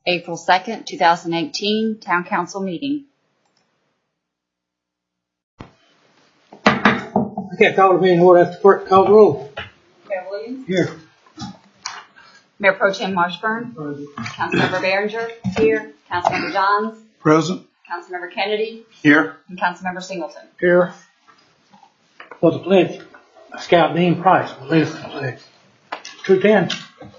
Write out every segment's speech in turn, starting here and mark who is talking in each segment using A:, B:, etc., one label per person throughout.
A: April 2nd, 2018, Town Council meeting.
B: Okay, call the meeting order. After clerk call the roll.
A: Mayor Williams?
B: Here.
A: Mayor Pro Tem Washburn? Councilmember Behringer? Here. Councilmember Johns?
C: Present.
A: Councilmember Kennedy?
C: Here.
A: And Councilmember Singleton.
B: Here. For the pledge, Scout Dean Price will lead us in the pledge. 210.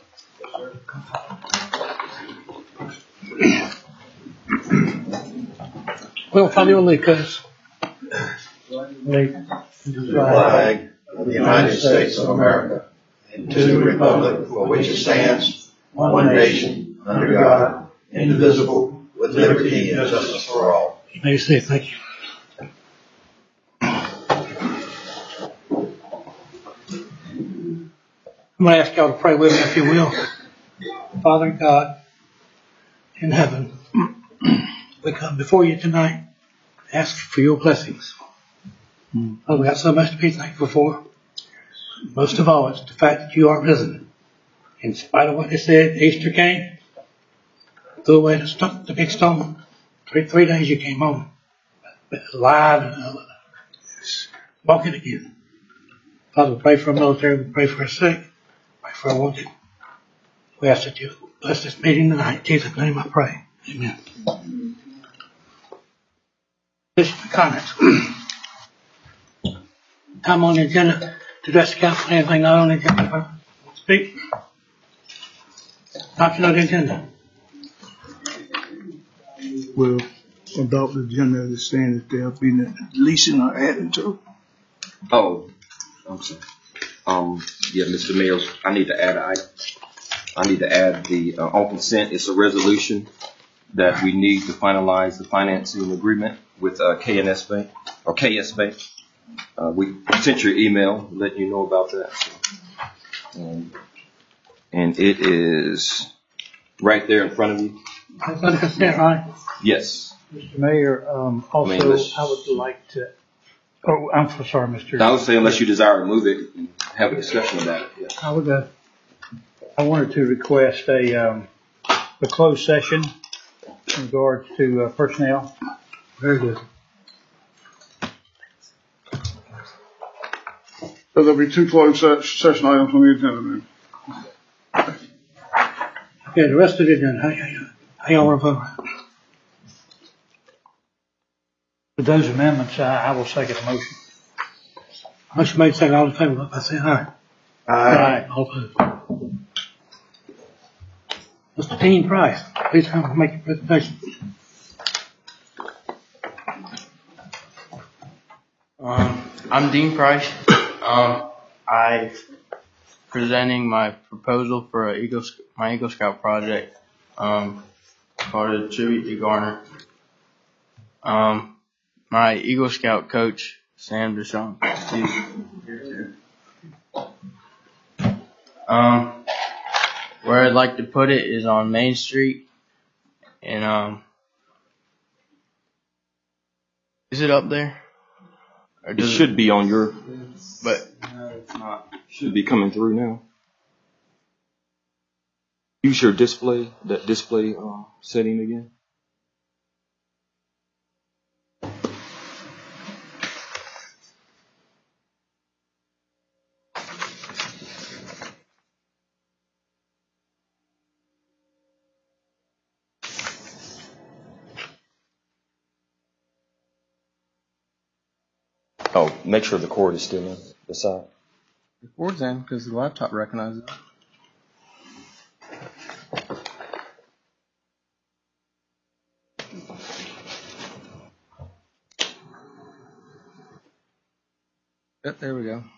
B: Well, follow your lead, cuz.
D: The flag of the United States of America, and to the republic for which it stands, one nation, under God, indivisible, with liberty and justice for all.
B: You may say thank you. I'm going to ask y'all to pray with me, if you will. Father God in heaven, we come before you tonight, ask for your blessings. Oh, we got so much to be thankful for. Most of all, it's the fact that you are risen. In spite of what they said, Easter came, threw away the big stone. 3 days you came home, alive and walking again. Father, we pray for our military, we pray for our sick, pray for our wounded. We ask that you bless this meeting tonight. In Jesus' name I pray. Amen. Questions and comments? Time on the agenda to address the council. Anything not on the agenda? Speak. Adoption of the agenda.
C: Will adopt the agenda as it stands if there'll be deletion or adding to.
E: Oh, I'm sorry. Yeah, Mr. Mayor, I need to add the on consent. It's a resolution that we need to finalize the financing agreement with KNS Bank or KS Bank. We sent your email letting you know about that. And it is right there in front of you.
B: That's on consent, right?
E: Yes.
F: Mr. Mayor, also, I would like to, I'm so sorry, Mr.
E: I would say unless you desire to move it and have a discussion about it. Yeah.
F: I wanted to request a closed session in regards to personnel.
B: Very good.
C: So there'll be 2 closed session items on the agenda then.
B: Okay, the rest of the agenda. How y'all want to vote?
F: With those amendments, I will second the motion.
B: Motion made, second, all in favor, I say aye. Aye. All opposed. Mr. Dean Price, please come and make your presentation.
G: I'm Dean Price. I'm presenting my proposal for my Eagle Scout project called a Tribute to Garner. My Eagle Scout coach, Sam Deshawn, he's here too. Where I'd like to put it is on Main Street, and is it up there? Or
E: It should be on your,
G: but no, it's not.
E: should be coming through now. Use your display, that display setting again. Oh, make sure the cord is still in the side.
G: The cord's in because the laptop recognizes it. Yep, there we go.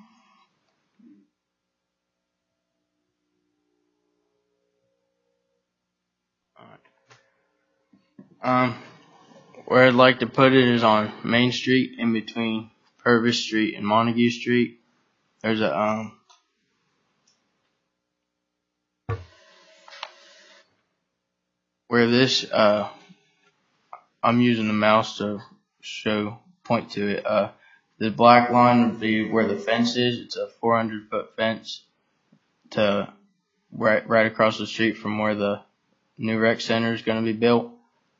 G: Alright. Where I'd like to put it is on Main Street in between Purvis Street and Montague Street. There's a where this I'm using the mouse to point to it. The black line would be where the fence is. It's a 400-foot fence to right across the street from where the new rec center is going to be built.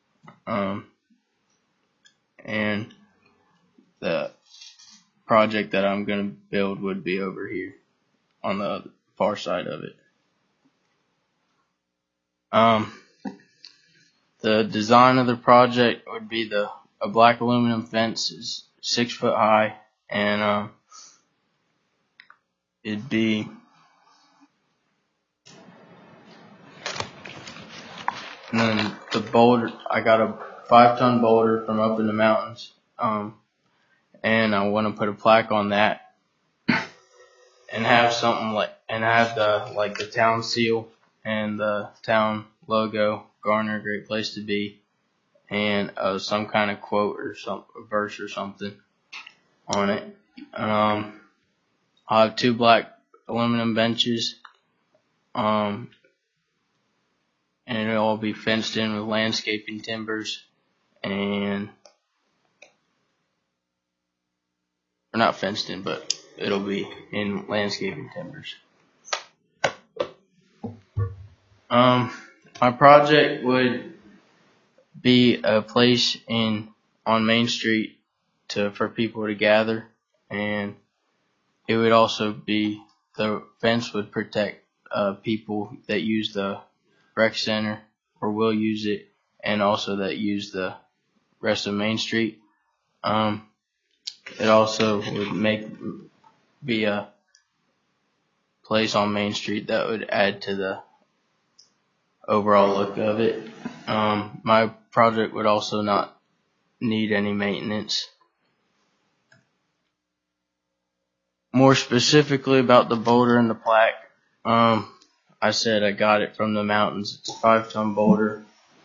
G: And the project that I'm going to build would be over here on the far side of it. The design of the project would be a black aluminum fence is 6 foot high, and it'd be and then the boulder, I got a 5-ton boulder from up in the mountains, and I want to put a plaque on that and have something have the town seal and the town logo, Garner, a great place to be, and some kind of quote or a verse or something on it. I'll have 2 black aluminum benches, and it'll all be fenced in with landscaping timbers, or not fenced in, but it'll be in landscaping timbers. My project would be a place on Main Street for people to gather, and it would also be, the fence would protect people that use the rec center or will use it, and also that use the rest of Main Street. It also would be a place on Main Street that would add to the overall look of it. My project would also not need any maintenance. More specifically about the boulder and the plaque, I said I got it from the mountains. It's a 5-ton boulder.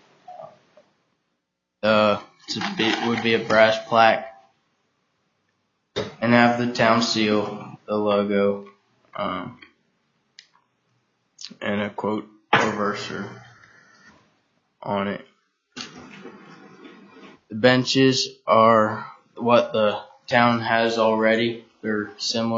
G: It would be a brass plaque and have the town seal, the logo, and a quote or verse on it. The benches are what the town has already. They're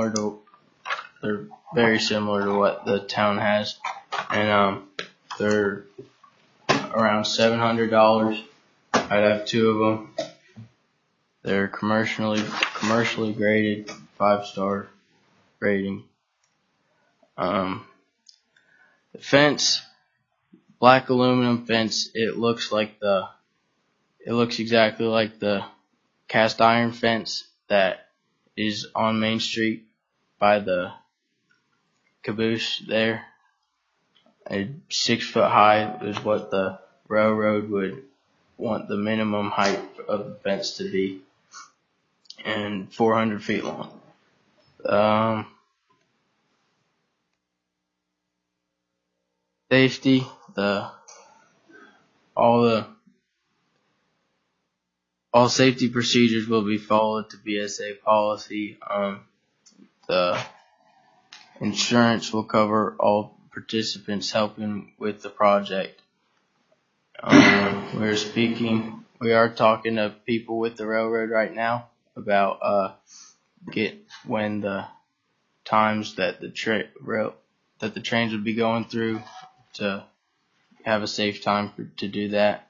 G: very similar to what the town has, and they're around $700. I'd have 2 of them. They're commercially graded, 5-star rating. The fence, black aluminum fence. It looks exactly like the cast iron fence that is on Main Street by the caboose there. 6 foot high is what the railroad would want the minimum height of the fence to be, and 400 feet long. Safety, all safety procedures will be followed to BSA policy. The insurance will cover all participants helping with the project. We are talking to people with the railroad right now about when the times that the trains would be going through, to have a safe time to do that.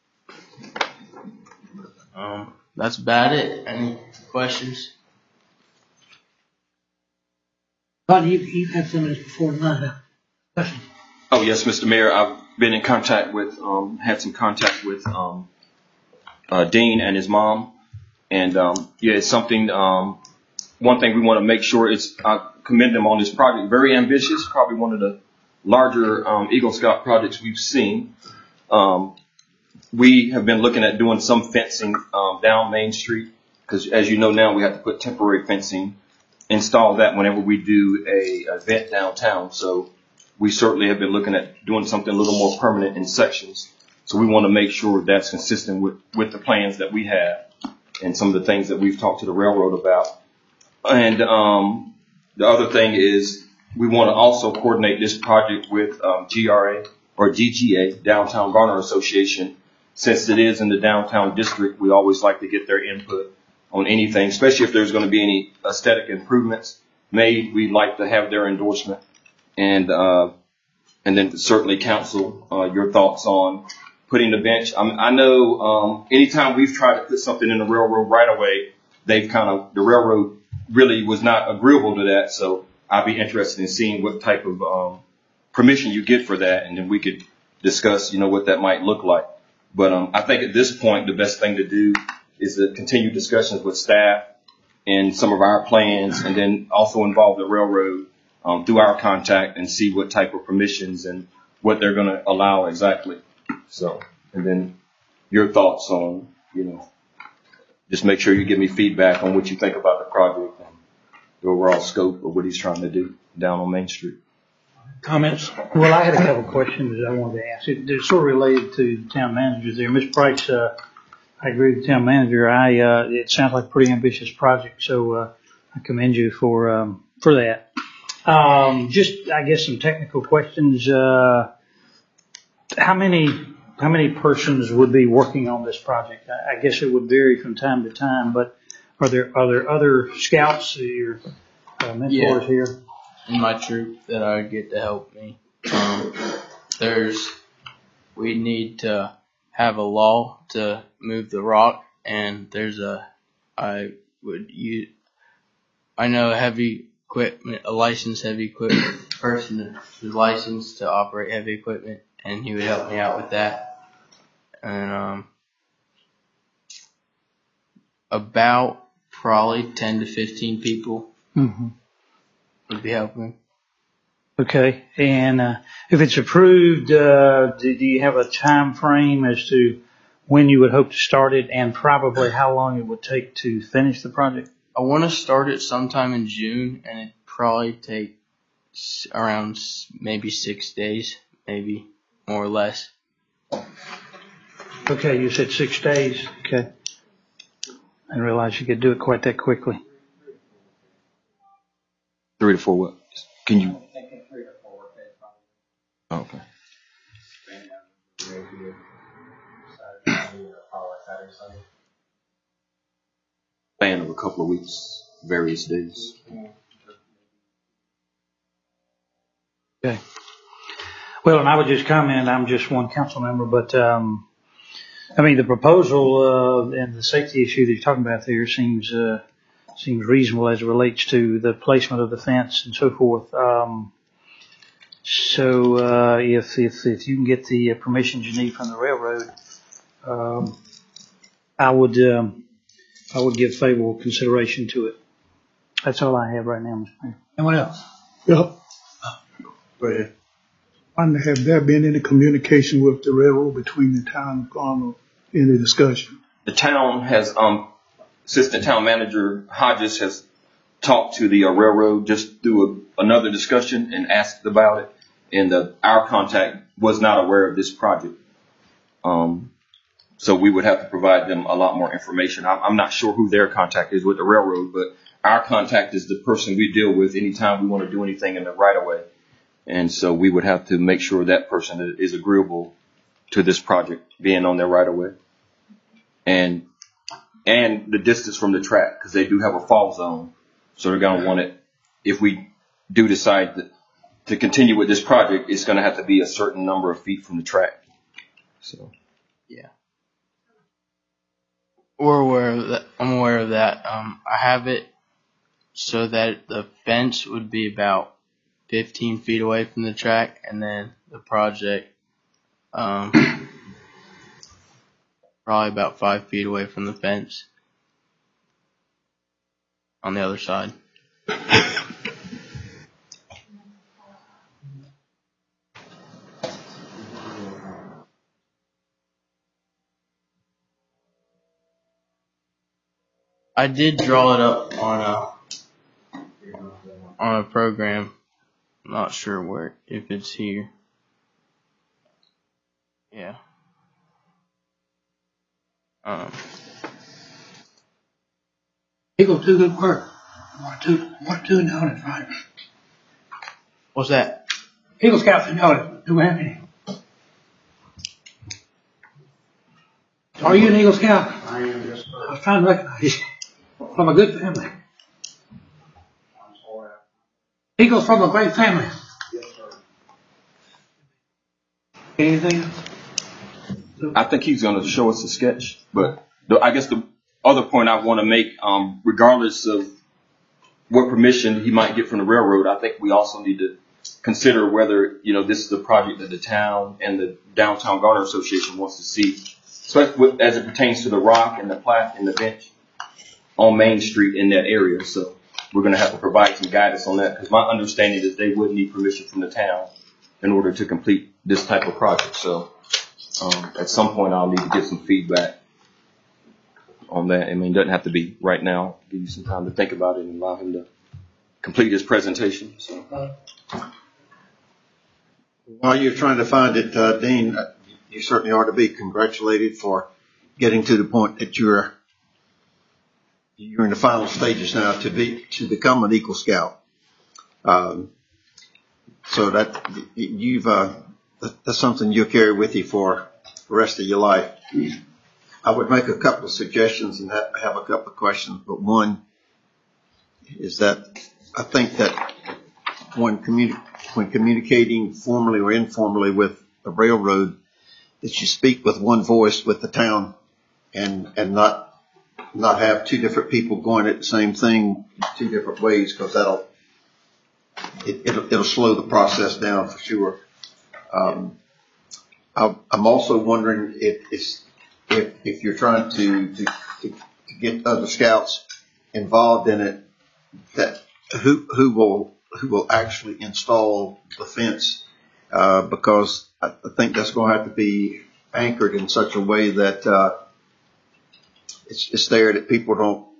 G: That's about it. Any questions?
B: Todd, you've had some of this before tonight. Question.
E: Oh yes, Mr. Mayor, I've been in contact with, had some contact with Dean and his mom, and it's something. One thing we want to make sure is, I commend them on this project. Very ambitious, probably one of the larger Eagle Scout projects we've seen. We have been looking at doing some fencing down Main Street, because as you know now, we have to put temporary fencing, install that whenever we do a event downtown. So we certainly have been looking at doing something a little more permanent in sections. So we want to make sure that's consistent with the plans that we have and some of the things that we've talked to the railroad about. And the other thing is, we want to also coordinate this project with GRA or GGA, Downtown Garner Association. Since it is in the downtown district, we always like to get their input on anything, especially if there's going to be any aesthetic improvements made. We'd like to have their endorsement and And then certainly council, your thoughts on putting the bench. I know anytime we've tried to put something in the railroad right away, the railroad really was not agreeable to that. So I'd be interested in seeing what type of permission you get for that, and then we could discuss, what that might look like. But I think at this point, the best thing to do is to continue discussions with staff and some of our plans, and then also involve the railroad through our contact and see what type of permissions and what they're going to allow exactly. So, and then your thoughts on, just make sure you give me feedback on what you think about the project and the overall scope of what he's trying to do down on Main Street.
B: Comments?
F: Well, I had a couple of questions I wanted to ask. They're sort of related to the town managers there. Ms. Price, I agree with the town manager. It sounds like a pretty ambitious project, so I commend you for that. Just, I guess, some technical questions. How many persons would be working on this project? I guess it would vary from time to time, but are there other scouts, your mentors here?
G: In my troop that I would get to help me. We need to have a law to move the rock, and I know heavy equipment, a licensed heavy equipment person who's licensed to operate heavy equipment, and he would help me out with that. And about probably 10 to 15 people would be helping.
F: Okay, and if it's approved, do you have a time frame as to when you would hope to start it, and probably how long it would take to finish the project?
G: I want to start it sometime in June, and it'd probably take around maybe 6 days, maybe more or less.
F: Okay, you said 6 days. Okay. I didn't realize you could do it quite that quickly.
E: 3 to 4 what? Can you? Oh, okay. Span of a couple of weeks, various days.
F: Okay. Well, and I would just comment, I'm just one council member, but the proposal and the safety issue that you're talking about there seems reasonable as it relates to the placement of the fence and so forth. So if you can get the permissions you need from the railroad, I would give favorable consideration to it. That's all I have right now, Mr. Mayor.
B: Anyone else?
C: Yep.
B: Go ahead.
C: Have there been any communication with the railroad between the town and Carmel? Any discussion?
E: The town has, Assistant Town Manager Hodges has talked to the railroad just through another discussion and asked about it. And our contact was not aware of this project. So we would have to provide them a lot more information. I'm not sure who their contact is with the railroad, but our contact is the person we deal with anytime we want to do anything in the right of way. And so we would have to make sure that person is agreeable to this project being on their right of way. And the distance from the track, because they do have a fall zone. So they're going to want it, if we do decide to continue with this project, it's going to have to be a certain number of feet from the track. So.
G: Yeah. We're aware of that. I'm aware of that. I have it so that the fence would be about 15 feet away from the track, and then the project probably about 5 feet away from the fence on the other side. I did draw it up on a program. I'm not sure if it's here. Yeah.
B: Eagle, do good work. What to notice, right?
G: What's that?
B: Eagle Scouts and notice. Do we have any? Are you an Eagle Scout?
H: I am, yes, sir.
B: I was trying to recognize you. From a good family.
H: I'm sorry.
B: Eagles from a great family.
H: Yes, sir.
B: Anything?
E: I think he's going to show us a sketch, but I guess the other point I want to make, regardless of what permission he might get from the railroad, I think we also need to consider whether, this is a project that the town and the Downtown Garner Association wants to see, especially as it pertains to the rock and the plaque and the bench on Main Street in that area. So we're going to have to provide some guidance on that, because my understanding is they would need permission from the town in order to complete this type of project. So at some point I'll need to get some feedback on that. I mean, it doesn't have to be right now. Give you some time to think about it and allow him to complete his presentation. So.
D: While you're trying to find it, Dean, you certainly ought to be congratulated for getting to the point that you're in the final stages now to become an Eagle Scout. So that that's something you'll carry with you for the rest of your life. I would make a couple of suggestions and have a couple of questions, but one is that I think that when communicating formally or informally with the railroad, that you speak with one voice with the town and not have two different people going at the same thing two different ways, because it'll slow the process down for sure. I'm also wondering if you're trying to get other scouts involved in it, that who will actually install the fence, because I think that's going to have to be anchored in such a way that it's there, that people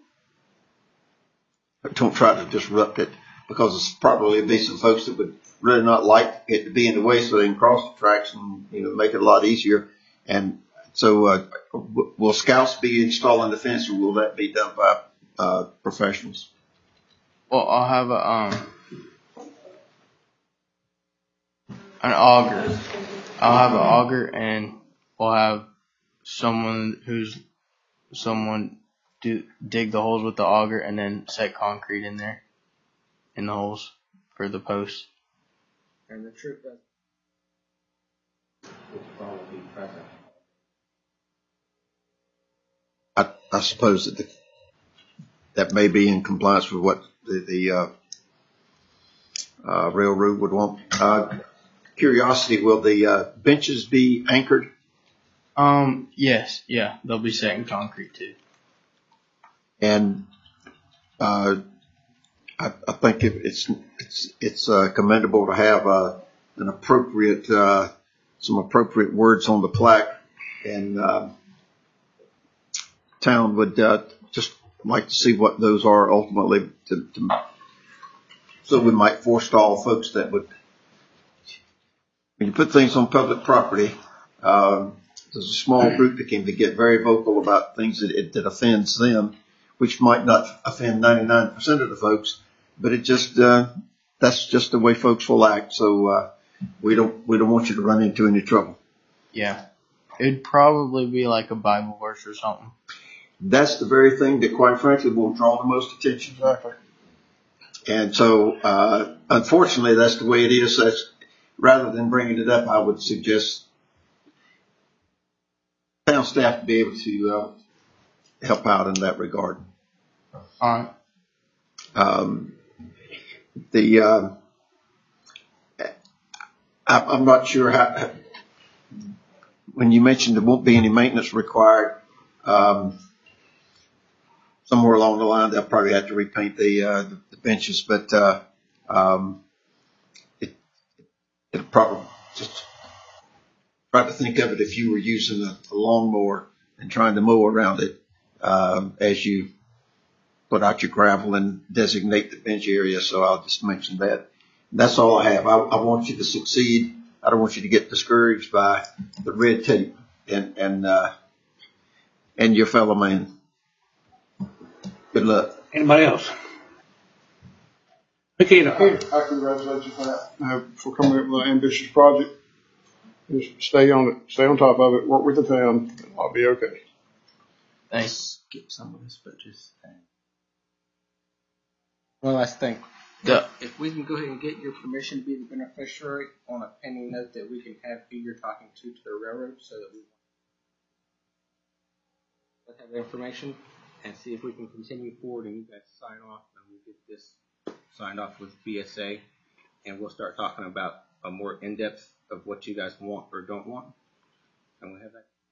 D: don't try to disrupt it, because there's probably be some folks that would really not like it to be in the way, so they can cross the tracks and make it a lot easier. And so will scouts be installing the fence, or will that be done by professionals?
G: Well, I'll have an auger. I'll have an auger, and we'll have someone dig the holes with the auger, and then set concrete in there, in the holes for the posts. And the troop does. Probably present.
D: I suppose that may be in compliance with what the railroad would want. Curiosity, will the benches be anchored?
G: Yes, yeah, they'll be set in concrete too.
D: And I think it's commendable to have an appropriate some appropriate words on the plaque, and town would just like to see what those are ultimately, so we might forestall folks that would, when you put things on public property, there's a small group that can get very vocal about things that offends them, which might not offend 99% of the folks, but it just that's just the way folks will act. So we don't want you to run into any trouble.
G: Yeah, it'd probably be like a Bible verse or something.
D: That's the very thing that, quite frankly, will draw the most attention. Exactly. And so, unfortunately, that's the way it is. Rather than bringing it up, I would suggest town staff to be able to help out in that regard.
G: All right.
D: I'm not sure how, when you mentioned there won't be any maintenance required, somewhere along the line they'll probably have to repaint the benches, but it'll probably just try to think of it if you were using a lawnmower and trying to mow around it as you put out your gravel and designate the bench area. So I'll just mention that. That's all I have. I want you to succeed. I don't want you to get discouraged by the red tape and your fellow man. Good luck.
B: Anybody else? Nikita.
C: I congratulate you for that, for coming up with an ambitious project. Just stay on it, stay on top of it, work with the town, and I'll be okay.
G: Thanks.
E: Skip some of this, but just.
H: Well, I think If we can go ahead and get your permission to be the beneficiary on a pending note that we can have who you're talking to the railroad, so that we have the information and see if we can continue forward and you guys sign off and we'll get this signed off with BSA and we'll start talking about a more in-depth of what you guys want or don't want. And we have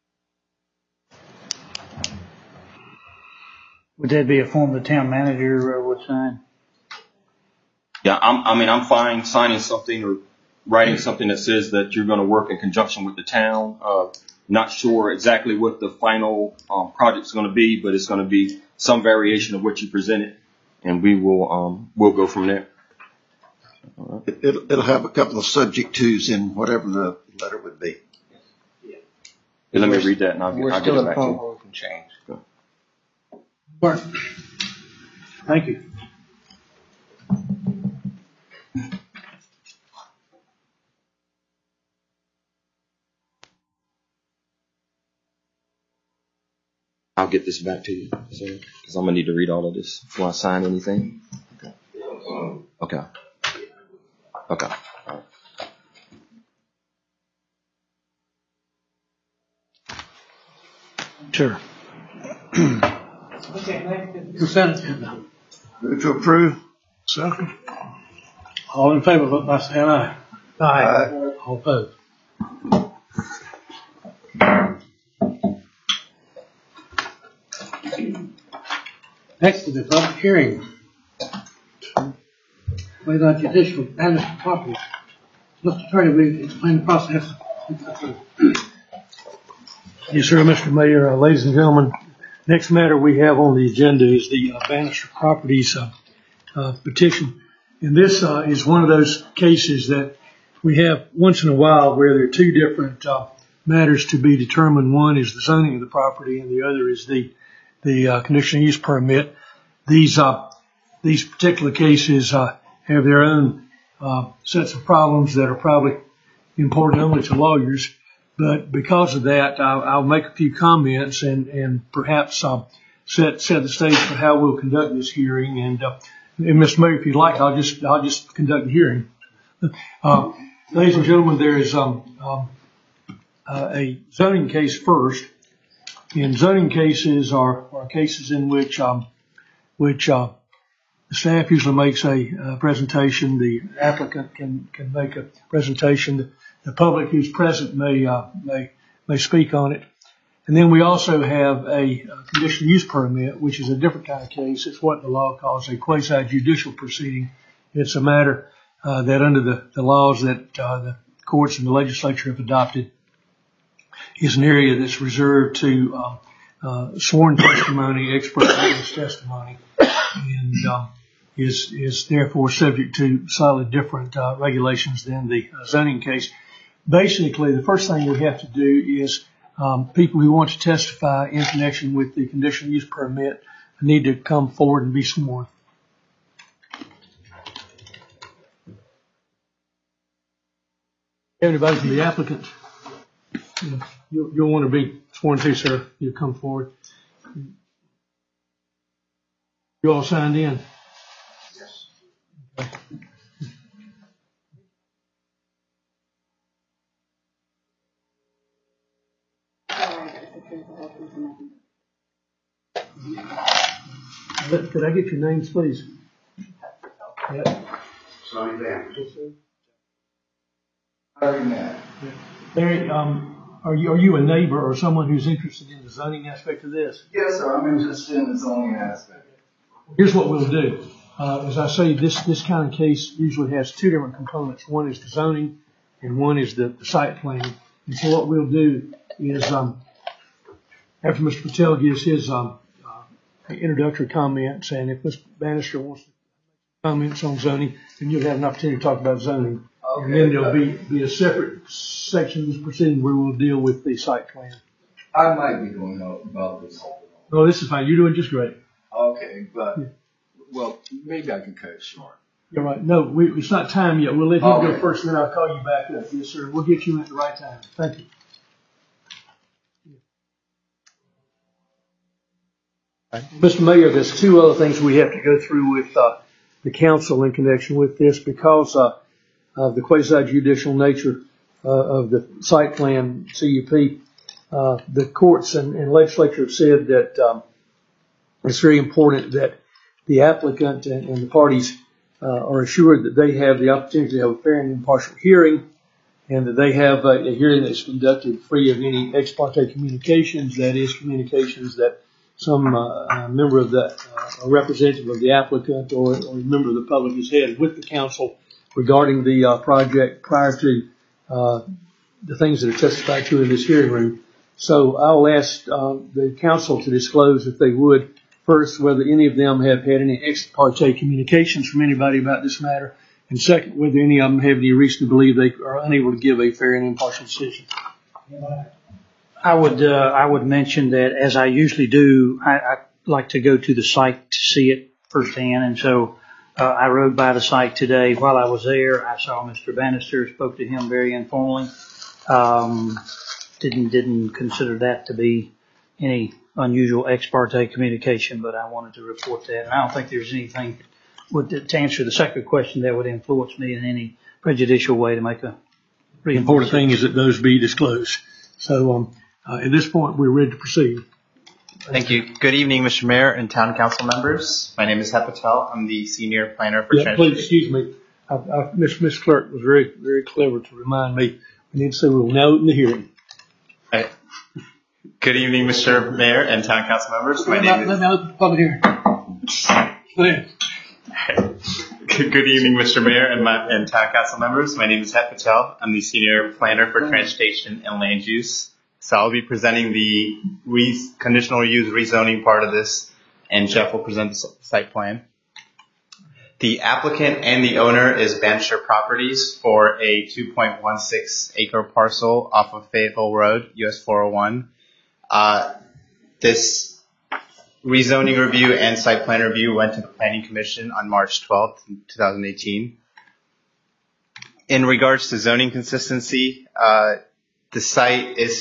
H: that.
F: Would that be a form the town manager would sign?
E: Yeah, I'm fine signing something or writing something that says that you're going to work in conjunction with the town. Not sure exactly what the final project's going to be, but it's going to be some variation of what you presented, and we'll go from there. All right.
D: It'll have a couple of subject tos in whatever the letter would be.
E: Yeah, let me read that, and I'll
H: We're
E: get
H: still
E: it
H: at
E: back
H: the
E: to
H: point
E: you.
H: where we can change.
B: Bart. Thank you.
E: I'll get this back to you, because I'm gonna need to read all of this before I sign anything. Okay. Okay. All right.
B: Sure. Consent agenda.
D: Move to approve.
B: Second. All in favor, vote by saying aye.
D: Aye.
B: All opposed. Next is the public hearing. Wait on judicial management property. Mr. Attorney, will you explain the process?
I: Yes, sir, Mr. Mayor, ladies and gentlemen. Next matter we have on the agenda is the Bannister Properties petition. And this is one of those cases that we have once in a while where there are two different matters to be determined. One is the zoning of the property, and the other is the conditional use permit. These particular cases have their own sets of problems that are probably important only to lawyers. But because of that, I'll make a few comments and perhaps set the stage for how we'll conduct this hearing. And Mr. Mayor, if you'd like, I'll just conduct the hearing. Ladies and gentlemen, there is a zoning case first. And zoning cases are cases in which the staff usually makes a presentation. The applicant can make a presentation. The public who's present may speak on it. And then we also have a conditional use permit, which is a different kind of case. It's what the law calls a quasi-judicial proceeding. It's a matter that under the laws that the courts and the legislature have adopted is an area that's reserved to sworn testimony, expert witness testimony, and is therefore subject to slightly different regulations than the zoning case. Basically, the first thing we have to do is people who want to testify in connection with the conditional use permit need to come forward and be sworn. Anybody from the applicant? You'll want to be sworn too, sir. You come forward. You all signed in? Yes. Okay. Could I get your names, please? Yeah.
D: Sonny Van.
I: Larry, are you a neighbor or someone who's interested in the zoning aspect of this?
J: Yes, sir. I'm interested in the zoning aspect.
I: Here's what we'll do. As I say, this kind of case usually has two different components. One is the zoning, and one is the site plan. And so what we'll do is, after Mr. Patel gives his introductory comments, and if Mr. Bannister wants to comments on zoning, then you'll have an opportunity to talk about zoning. Okay. And then there'll be a separate section of this proceeding where we'll deal with the site plan.
J: I might be going about this.
I: No, this is fine. You're doing just great.
J: Okay, but, well, maybe I can cut it short.
I: You're right. No, it's not time yet. We'll let him go first, and then I'll call you back up. Yes, sir. We'll get you at the right time. Thank you. Mr. Mayor, there's two other things we have to go through with the council in connection with this because of the quasi-judicial nature of the site plan CUP. The courts and legislature have said that it's very important that the applicant and the parties are assured that they have the opportunity to have a fair and impartial hearing, and that they have a hearing that's conducted free of any ex parte communications, that is, communications that some member of the representative of the applicant or a member of the public has had with the council regarding the project prior to the things that are testified to in this hearing room. So I'll ask the council to disclose, if they would, first, whether any of them have had any ex parte communications from anybody about this matter, and second, whether any of them have any reason to believe they are unable to give a fair and impartial decision.
F: I would mention that, as I usually do, I like to go to the site to see it firsthand, and so I rode by the site today. While I was there, I saw Mr. Bannister, spoke to him very informally. Didn't consider that to be any unusual ex parte communication, but I wanted to report that. And I don't think there's anything to answer the second question that would influence me in any prejudicial way to make a
I: The important thing is that those be disclosed. So at this point, we're ready to proceed.
K: Thank you. Good evening, Mr. Mayor and Town Council members. My name is Het Patel. I'm the Senior Planner for Transportation.
I: Please excuse me. Miss Clerk was very, very clever to remind me. We need to say we'll now open the hearing.
K: Good evening, Mr. Mayor and Town Council members. My name is...
B: Let me open the public hearing. Go ahead.
K: Good evening, Mr. Mayor and Town Council members. My name is Het Patel. I'm the Senior Planner for Transportation and Land Use. So I'll be presenting the conditional use rezoning part of this, and Jeff will present the site plan. The applicant and the owner is Bannister Properties for a 2.16 acre parcel off of Fayetteville Road, US 401. This rezoning review and site plan review went to the Planning Commission on March 12th, 2018. In regards to zoning consistency, the site is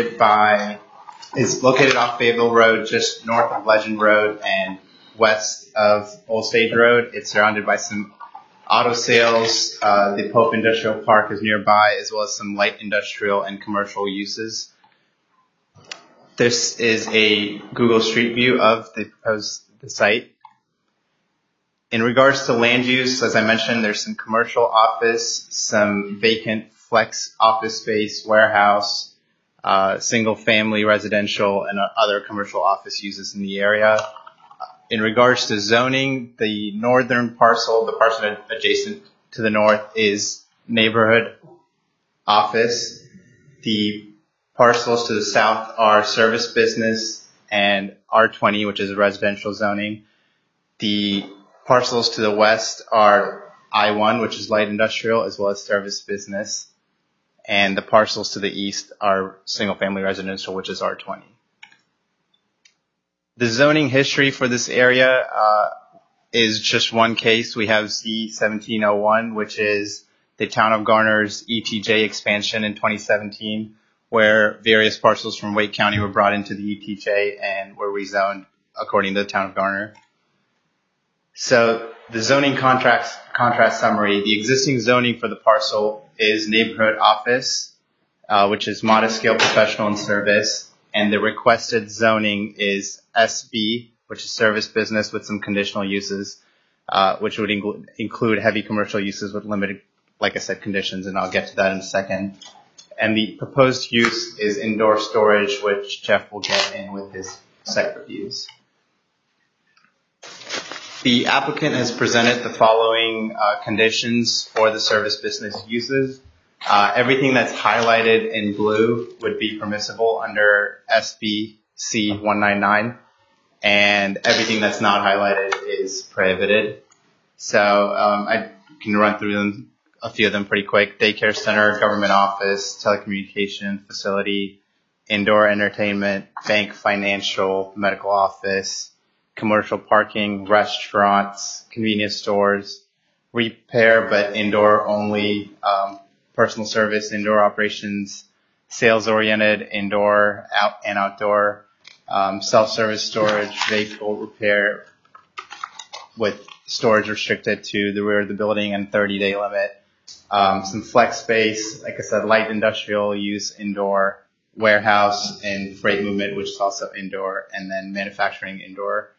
K: located off Fayetteville Road, just north of Legend Road and west of Old Stage Road. It's surrounded by some auto sales. The Pope Industrial Park is nearby, as well as some light industrial and commercial uses. This is a Google Street View of the site. In regards to land use, as I mentioned, there's some commercial office, some vacant flex office space, warehouse, single family residential, and other commercial office uses in the area. In regards to zoning, the northern parcel, the parcel adjacent to the north, is neighborhood office. The parcels to the south are service business and R20, which is residential zoning. The parcels to the west are I1, which is light industrial, as well as service business. And the parcels to the east are single family residential, which is R20. The zoning history for this area is just one case. We have Z1701, which is the Town of Garner's ETJ expansion in 2017, where various parcels from Wake County were brought into the ETJ and were rezoned according to the Town of Garner. So the zoning contrast summary, the existing zoning for the parcel is neighborhood office, which is modest scale professional and service, and the requested zoning is SB, which is service business with some conditional uses, which would include heavy commercial uses with limited, like I said, conditions, and I'll get to that in a second. And the proposed use is indoor storage, which Jeff will get in with his site reviews. The applicant has presented the following conditions for the service business uses. Everything that's highlighted in blue would be permissible under SBC 199, and everything that's not highlighted is prohibited. So I can run through them, a few of them pretty quick. Daycare center, government office, telecommunication facility, indoor entertainment, bank, financial, medical office, commercial parking, restaurants, convenience stores, repair but indoor only, personal service, indoor operations, sales-oriented, indoor and outdoor, self-service storage, vehicle repair with storage restricted to the rear of the building and 30-day limit. Some flex space, like I said, light industrial use, indoor warehouse, and freight movement, which is also indoor, and then manufacturing indoor.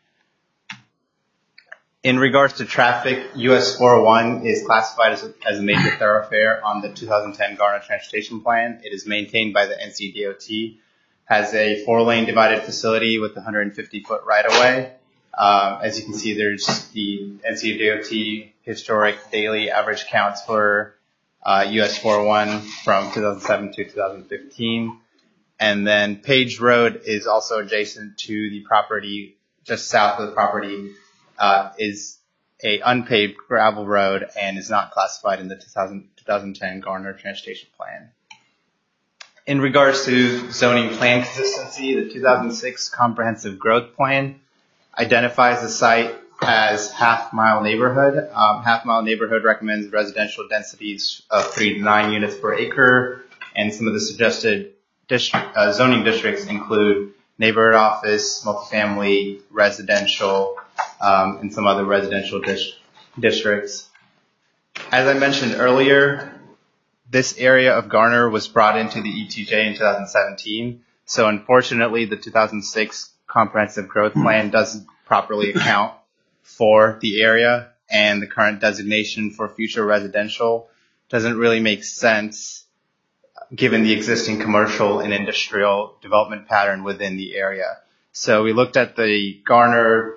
K: In regards to traffic, US 401 is classified as a major thoroughfare on the 2010 Garner Transportation Plan. It is maintained by the NCDOT, has a 4-lane divided facility with 150-foot right-of-way. As you can see, there's the NCDOT historic daily average counts for US 401 from 2007 to 2015. And then Page Road is also adjacent to the property, just south of the property, is a unpaved gravel road and is not classified in the 2010 Garner Transportation Plan. In regards to zoning plan consistency, the 2006 Comprehensive Growth Plan identifies the site as half-mile neighborhood. Half-mile neighborhood recommends residential densities of 3 to 9 units per acre, and some of the suggested zoning districts include neighborhood office, multifamily, residential, and some other residential districts. As I mentioned earlier, this area of Garner was brought into the ETJ in 2017, so unfortunately the 2006 Comprehensive Growth Plan doesn't properly account for the area, and the current designation for future residential doesn't really make sense given the existing commercial and industrial development pattern within the area. So we looked at the Garner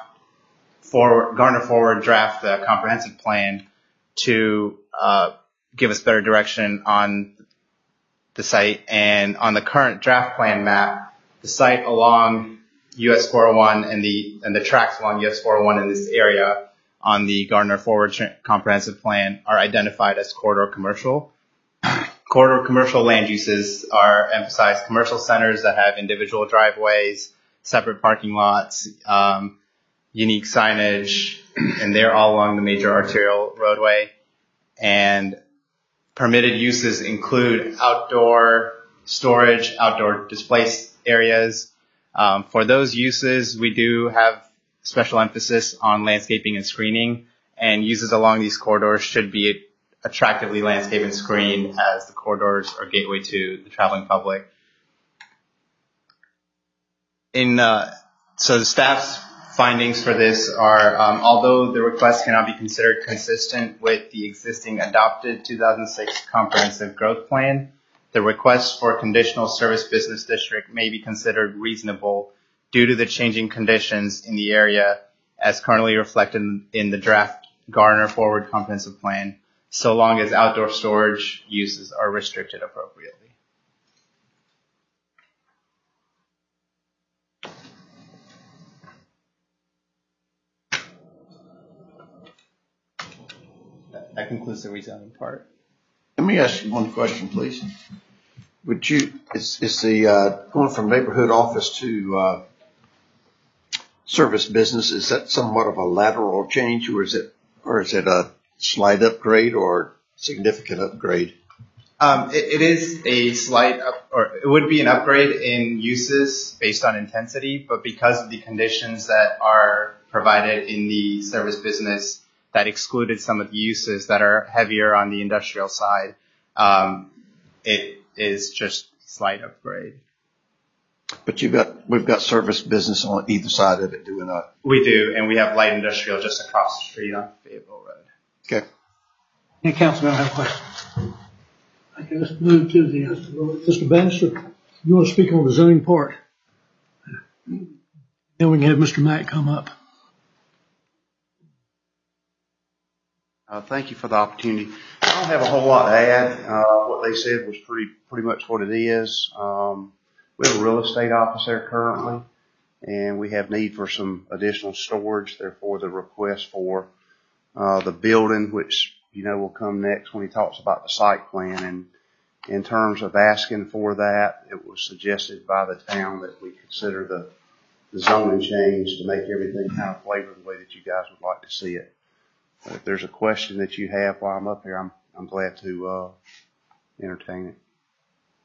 K: Forward Draft Comprehensive Plan to give us better direction on the site, and on the current draft plan map, the site along US 401 and the tracks along US 401 in this area on the Garner Forward Comprehensive Plan are identified as corridor commercial. Corridor commercial land uses are emphasized commercial centers that have individual driveways, separate parking lots, unique signage, and they're all along the major arterial roadway. And permitted uses include outdoor storage, outdoor display areas. For those uses, we do have special emphasis on landscaping and screening, and uses along these corridors should be attractively landscaped and screened, as the corridors are gateway to the traveling public. So the staff's findings for this are, although the request cannot be considered consistent with the existing adopted 2006 Comprehensive Growth Plan, the request for conditional service business district may be considered reasonable due to the changing conditions in the area as currently reflected in the draft Garner Forward Comprehensive Plan, so long as outdoor storage uses are restricted appropriately. That concludes the rezoning part.
D: Let me ask you one question, please. Is the going from neighborhood office to service business, is that somewhat of a lateral change, or is it a slight upgrade or significant upgrade?
K: It is a slight or it would be an upgrade in uses based on intensity, but because of the conditions that are provided in the service business that excluded some of the uses that are heavier on the industrial side, it is just a slight upgrade.
D: But we've got service business on either side of it, do we not?
K: We do, and we have light industrial just across the street on Fayetteville Road.
D: Okay.
B: Any councilman have questions? Okay, let's move to the
I: Mr. Bannister, you want to speak on the zoning part? Then we can have Mr. Mack come up.
L: Thank you for the opportunity. I don't have a whole lot to add. What they said was pretty much what it is. We have a real estate office there currently, and we have need for some additional storage. Therefore, the request for the building, which will come next when he talks about the site plan. And in terms of asking for that, it was suggested by the town that we consider the zoning change to make everything kind of flavor the way that you guys would like to see it. If there's a question that you have while I'm up here, I'm glad to entertain it.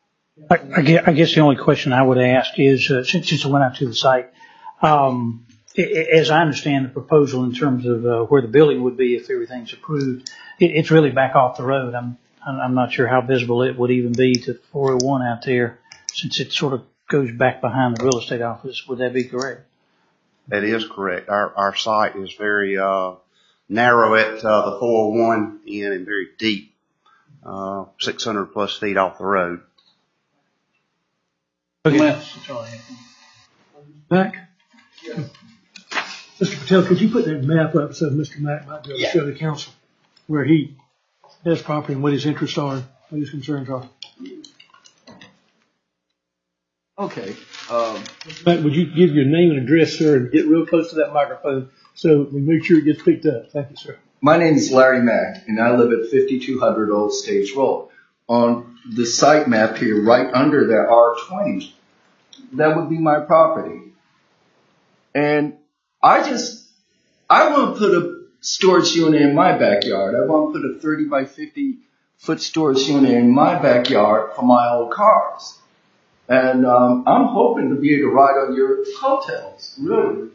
L: I
F: guess the only question I would ask is, since I went out to the site, as I understand the proposal in terms of where the building would be if everything's approved, it's really back off the road. I'm not sure how visible it would even be to 401 out there, since it sort of goes back behind the real estate office. Would that be correct?
L: That is correct. Our site is very narrow at the 401 end and very deep, 600 plus feet off the road.
B: Okay.
I: Mac? Mr. Patel, could you put that map up so Mr. Mack might be able to show the council where he has property and what his interests are, what his concerns are?
J: Okay.
I: Matt, would you give your name and address, sir, and get real close to that microphone so we make sure it gets picked up? Thank you, sir.
J: My name is Larry Mack, and I live at 5200 Old Stage Road. On the site map here, right under that R20, that would be my property. And I want to put a storage unit in my backyard. I want to put a 30 by 50 foot storage unit in my backyard for my old cars. And I'm hoping to be able to ride on your coattails, really.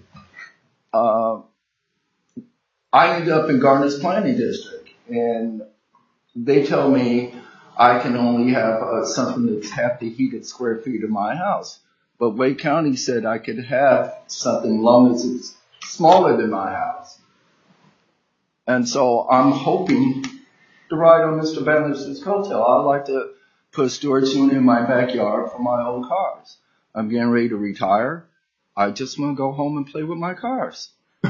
J: I ended up in Garner's Planning District, and they tell me I can only have something that's half the heated square feet of my house. But Wake County said I could have something as long as it's smaller than my house. And so I'm hoping to ride on Mr. Bannister's coattail. I'd like to put a storage unit in my backyard for my old cars. I'm getting ready to retire. I just want to go home and play with my cars.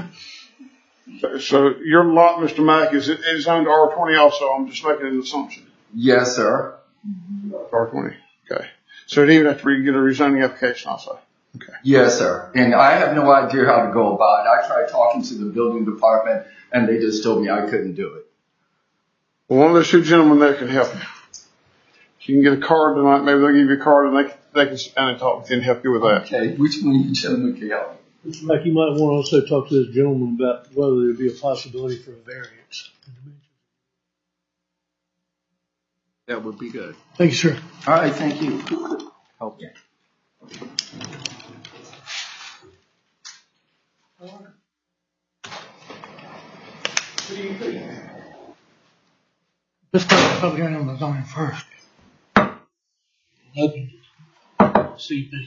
C: So your lot, Mr. Mack, is owned R20 also? I'm just making an assumption.
J: Yes, sir.
C: R20. Okay. So it even have to get a rezoning application also. Okay.
J: Yes, sir. And I have no idea how to go about it. I tried talking to the building department, and they just told me I couldn't do it.
C: Well, one of those two gentlemen there can help you. If you can get a card tonight, maybe they'll give you a card and they can sit down and talk with you and help you with that.
J: Okay. Which one of you gentlemen can help me?
I: Mr. Mack, you might want to also talk to this gentleman about whether there would be a possibility for a variance.
J: That would be good.
I: Thank you, sir.
J: All right. Thank you. Okay.
B: Let's start the public hearing on the zoning first. Open. CP.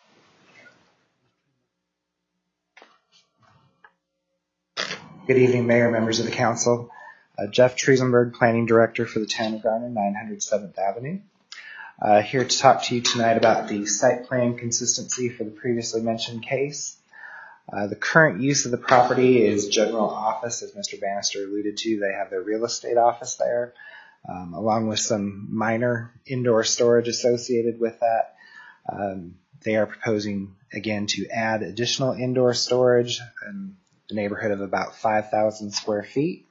M: Good evening, Mayor, members of the council. Jeff Triesenberg, Planning Director for the Town of Garner, 907th Avenue. Here to talk to you tonight about the site plan consistency for the previously mentioned case. The current use of the property is general office, as Mr. Bannister alluded to. They have their real estate office there, along with some minor indoor storage associated with that. They are proposing, again, to add additional indoor storage in the neighborhood of about 5,000 square feet.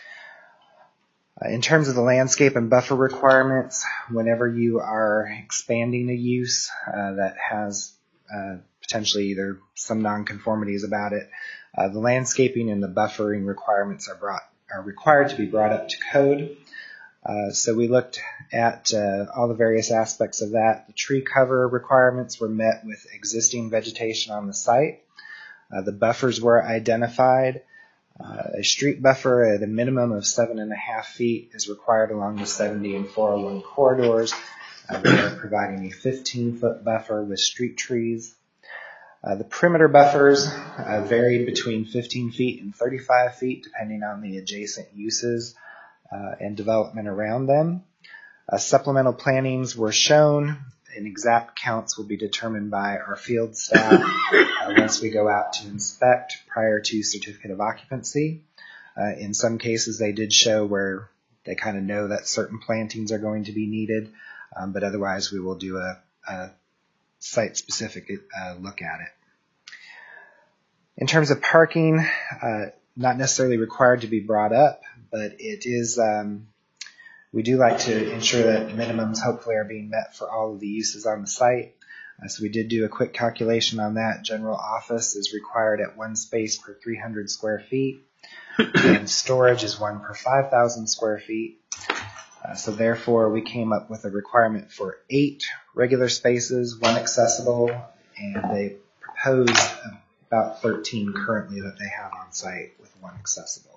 M: In terms of the landscape and buffer requirements, whenever you are expanding a use that has potentially either some nonconformities about it, the landscaping and the buffering requirements are required to be brought up to code. So we looked at all the various aspects of that. The tree cover requirements were met with existing vegetation on the site. The buffers were identified. A street buffer at a minimum of 7.5 feet is required along the 70 and 401 corridors. We are providing a 15-foot buffer with street trees. The perimeter buffers varied between 15 feet and 35 feet, depending on the adjacent uses and development around them. Supplemental plantings were shown, and exact counts will be determined by our field staff once we go out to inspect prior to certificate of occupancy. In some cases, they did show where they kind of know that certain plantings are going to be needed, but otherwise we will do a site-specific look at it. In terms of parking, not necessarily required to be brought up, but it is, we do like to ensure that minimums hopefully are being met for all of the uses on the site. So we did do a quick calculation on that. General office is required at 1 space per 300 square feet, and storage is 1 per 5,000 square feet. So therefore, we came up with a requirement for 8 regular spaces, 1 accessible, and they propose about 13 currently that they have on site, with one accessible.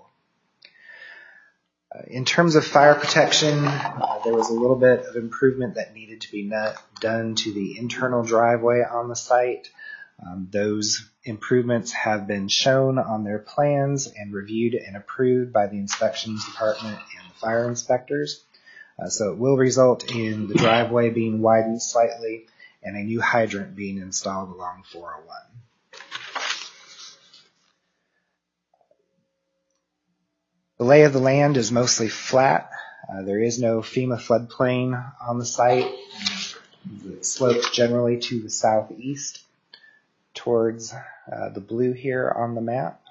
M: In terms of fire protection, there was a little bit of improvement that needed to be done to the internal driveway on the site. Those improvements have been shown on their plans and reviewed and approved by the inspections department and the fire inspectors. So it will result in the driveway being widened slightly and a new hydrant being installed along 401. The lay of the land is mostly flat. There is no FEMA floodplain on the site. It slopes generally to the southeast towards the blue here on the map.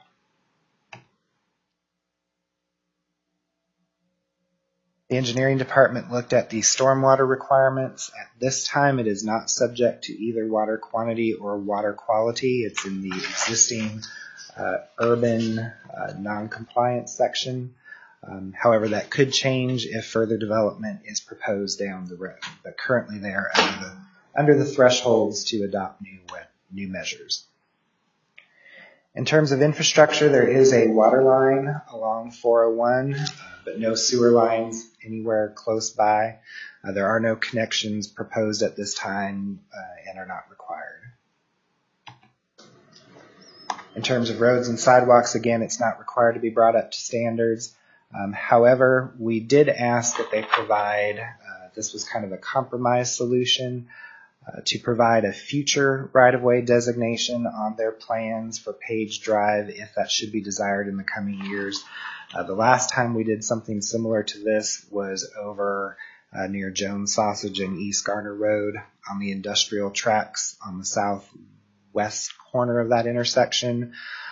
M: The engineering department looked at the stormwater requirements. At this time, it is not subject to either water quantity or water quality. It's in the existing urban non-compliance section. However, that could change if further development is proposed down the road. But currently they are under the thresholds to adopt new measures. In terms of infrastructure, there is a water line along 401, but no sewer lines anywhere close by. There are no connections proposed at this time and are not required. In terms of roads and sidewalks, again, it's not required to be brought up to standards. However, we did ask that they provide, this was kind of a compromise solution, to provide a future right-of-way designation on their plans for Page Drive if that should be desired in the coming years. The last time we did something similar to this was over near Jones Sausage and East Garner Road on the industrial tracks on the southwest corner of that intersection.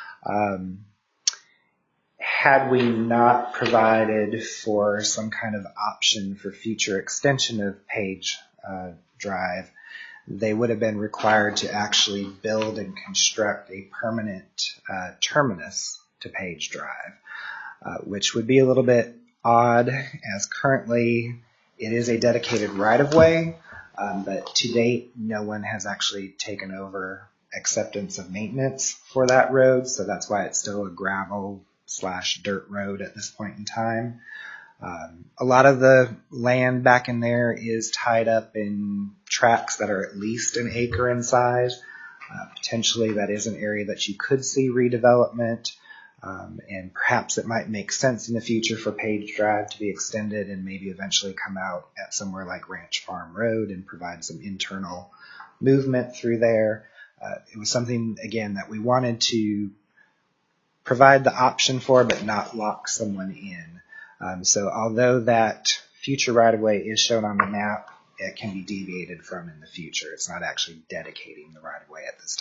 M: Had we not provided for some kind of option for future extension of Page Drive, they would have been required to actually build and construct a permanent terminus to Page Drive, which would be a little bit odd, as currently it is a dedicated right-of-way, but to date no one has actually taken over acceptance of maintenance for that road, so that's why it's still a gravel/dirt road at this point in time. A lot of the land back in there is tied up in tracts that are at least an acre in size. Potentially that is an area that you could see redevelopment, and perhaps it might make sense in the future for Page Drive to be extended and maybe eventually come out at somewhere like Ranch Farm Road and provide some internal movement through there. It was something, again, that we wanted to provide the option for, but not lock someone in. So although that future right-of-way is shown on the map, it can be deviated from in the future. It's not actually dedicating the right-of-way at this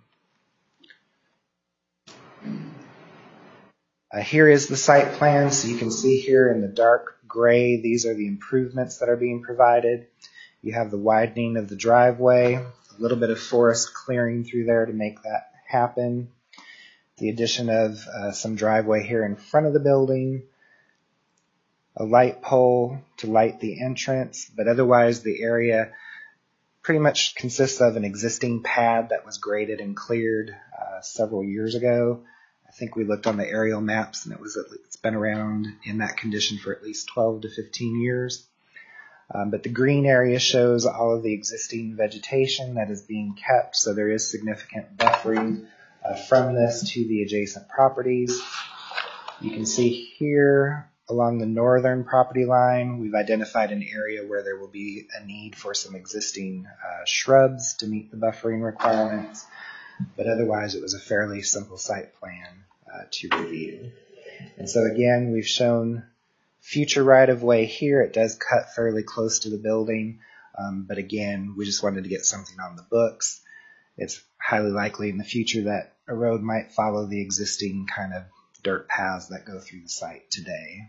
M: time. Here is the site plan. So you can see here in the dark gray, these are the improvements that are being provided. You have the widening of the driveway, a little bit of forest clearing through there to make that happen. The addition of some driveway here in front of the building, a light pole to light the entrance, but otherwise the area pretty much consists of an existing pad that was graded and cleared several years ago. I think we looked on the aerial maps and it's been around in that condition for at least 12 to 15 years. But the green area shows all of the existing vegetation that is being kept, so there is significant buffering from this to the adjacent properties. You can see here along the northern property line, we've identified an area where there will be a need for some existing shrubs to meet the buffering requirements, but otherwise it was a fairly simple site plan to review. And so again, we've shown future right-of-way here. It does cut fairly close to the building, but again, we just wanted to get something on the books. It's highly likely in the future that a road might follow the existing kind of dirt paths that go through the site today.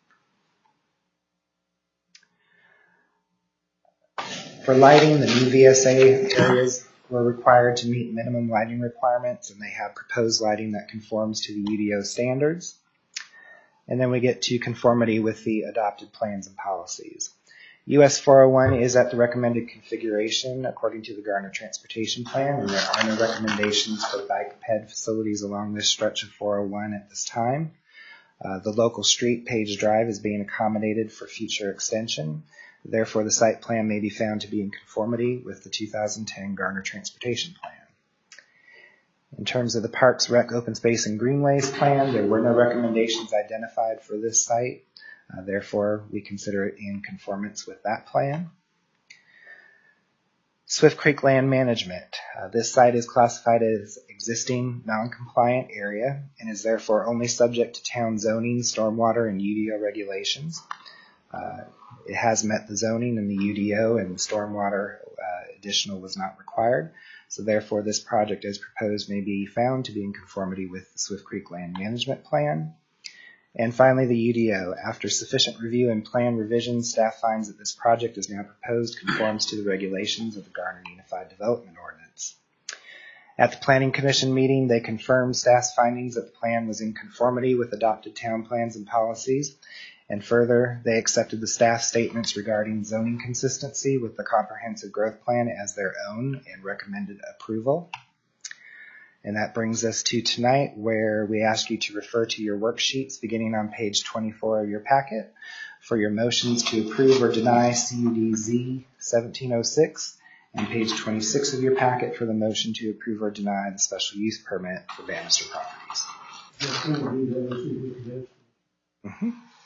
M: For lighting, the new VSA areas were required to meet minimum lighting requirements, and they have proposed lighting that conforms to the UDO standards. And then we get to conformity with the adopted plans and policies. US 401 is at the recommended configuration according to the Garner Transportation Plan, and there are no recommendations for bike ped facilities along this stretch of 401 at this time. The local street, Page Drive, is being accommodated for future extension. Therefore, the site plan may be found to be in conformity with the 2010 Garner Transportation Plan. In terms of the Parks, Rec, Open Space, and Greenways Plan, there were no recommendations identified for this site. Therefore, we consider it in conformance with that plan. Swift Creek Land Management. This site is classified as existing non-compliant area and is therefore only subject to town zoning, stormwater, and UDO regulations. It has met the zoning and the UDO, and stormwater additional was not required. So therefore, this project as proposed may be found to be in conformity with the Swift Creek Land Management Plan. And finally, the UDO. After sufficient review and plan revision, staff finds that this project as now proposed conforms to the regulations of the Garner Unified Development Ordinance. At the Planning Commission meeting, they confirmed staff's findings that the plan was in conformity with adopted town plans and policies. And further, they accepted the staff statements regarding zoning consistency with the Comprehensive Growth Plan as their own and recommended approval. And that brings us to tonight, where we ask you to refer to your worksheets beginning on page 24 of your packet for your motions to approve or deny CUDZ 1706, and page 26 of your packet for the motion to approve or deny the special use permit for Bannister Properties. Mm-hmm.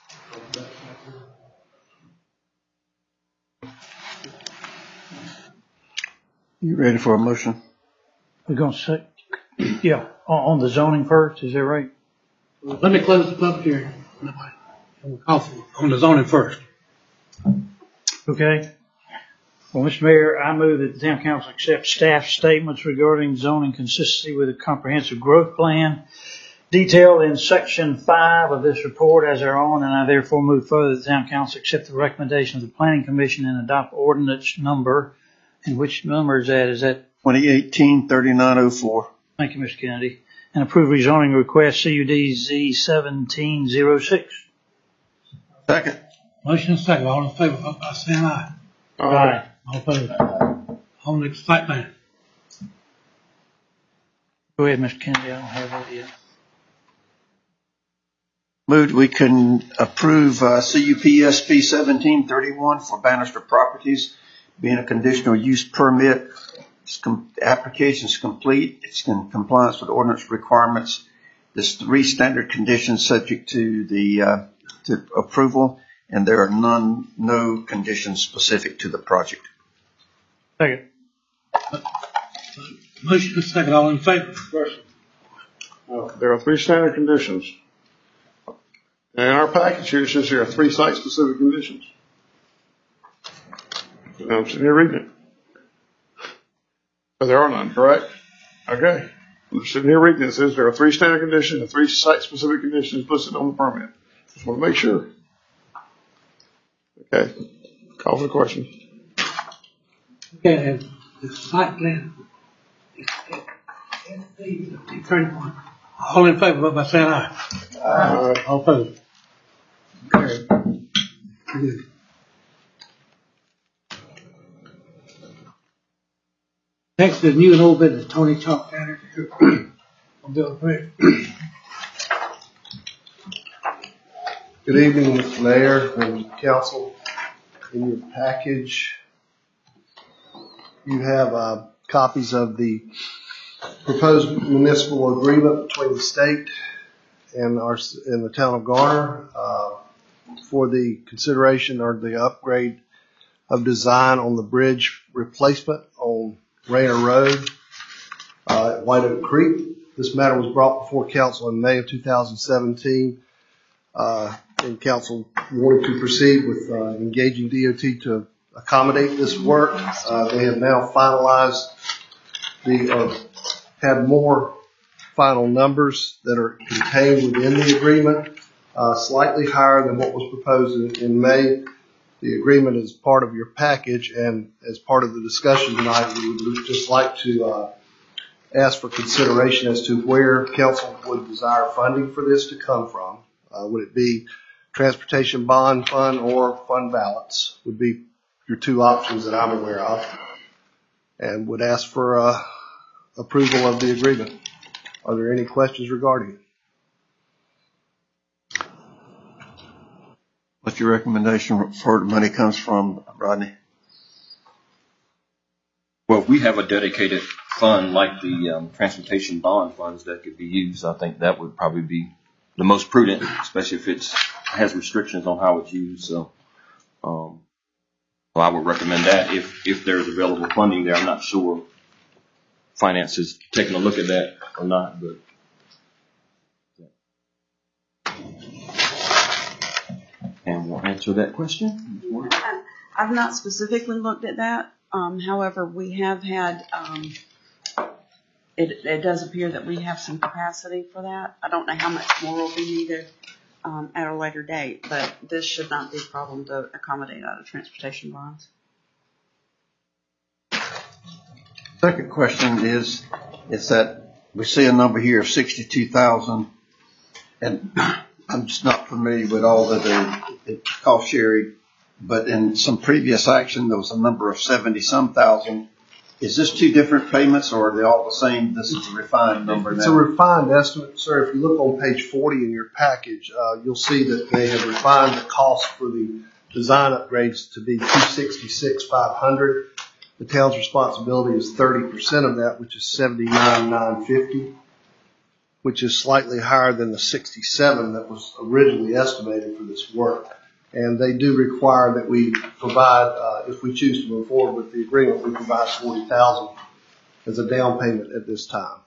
L: You ready for a motion?
F: We're going to say, yeah, on the zoning first, is that right?
B: Let me close the public hearing. We'll call on the zoning first.
F: Okay. Well, Mr. Mayor, I move that the town council accept staff statements regarding zoning consistency with a comprehensive growth plan detailed in section 5 of this report as their own, and I therefore move further that the town council accept the recommendation of the planning commission and adopt ordinance number. And which number is that? Is that
L: 2018-3904?
F: Thank you, Mr. Kennedy. And approve rezoning request CUDZ 1706.
L: Second.
B: Motion and second. All in favor, vote by saying aye.
F: Aye.
B: All opposed. On the site plan.
F: Go ahead, Mr. Kennedy. I don't have that yet.
L: Moved we can approve CUPSP 1731 for Bannister Properties, being a conditional use permit. Application is complete. It's in compliance with ordinance requirements. There's 3 standard conditions subject to the to approval, and there are no conditions specific to the project.
F: Second.
B: Motion and second. All in favor?
C: There are 3 standard conditions. And in our package here, it says there are 3 site-specific conditions. I'm sitting here reading it. But there are none, correct? Okay. I'm sitting here reading it. It says there are 3 standard conditions and 3 site-specific conditions listed on the permit. Just want to make sure. Okay. Call for the question.
B: Okay, and the site plan. All in favor, vote by saying aye.
C: Aye.
B: All opposed. Carried. Good. Next is new and old business. Tony Chalk Tanner.
N: Good evening, Mr. Mayor and Council. In your package, you have copies of the proposed municipal agreement between the state and the town of Garner for the consideration or the upgrade of design on the bridge replacement on Rayner Road at White Oak Creek. This matter was brought before council in May of 2017, and council wanted to proceed with engaging DOT to accommodate this work. They have now finalized have more final numbers that are contained within the agreement, slightly higher than what was proposed in May. The agreement is part of your package, and as part of the discussion tonight, we would just like to ask for consideration as to where council would desire funding for this to come from. Would it be transportation bond fund or fund balance would be your two options that I'm aware of, and would ask for approval of the agreement. Are there any questions regarding it?
D: What's your recommendation for the money comes from, Rodney?
E: Well, if we have a dedicated fund like the transportation bond funds that could be used, I think that would probably be the most prudent, especially if it has restrictions on how it's used. So, well, I would recommend that if there's available funding there. I'm not sure finance is taking a look at that or not, but. And we'll answer that question.
O: I've not specifically looked at that. However, we have had, it does appear that we have some capacity for that. I don't know how much more will be needed at a later date, but this should not be a problem to accommodate out of transportation bonds.
D: Second question is that we see a number here of 62,000, and I'm just not familiar with all of the cost sharing, but in some previous action, there was a number of 70-some thousand. Is this two different payments, or are they all the same? This is a refined number now.
N: It's a refined estimate, sir. If you look on page 40 in your package, you'll see that they have refined the cost for the design upgrades to be $266,500. The town's responsibility is 30% of that, which is $79,950, which is slightly higher than the 67 that was originally estimated for this work. And they do require that we provide, if we choose to move forward with the agreement, we provide $40,000 as a down payment at this time.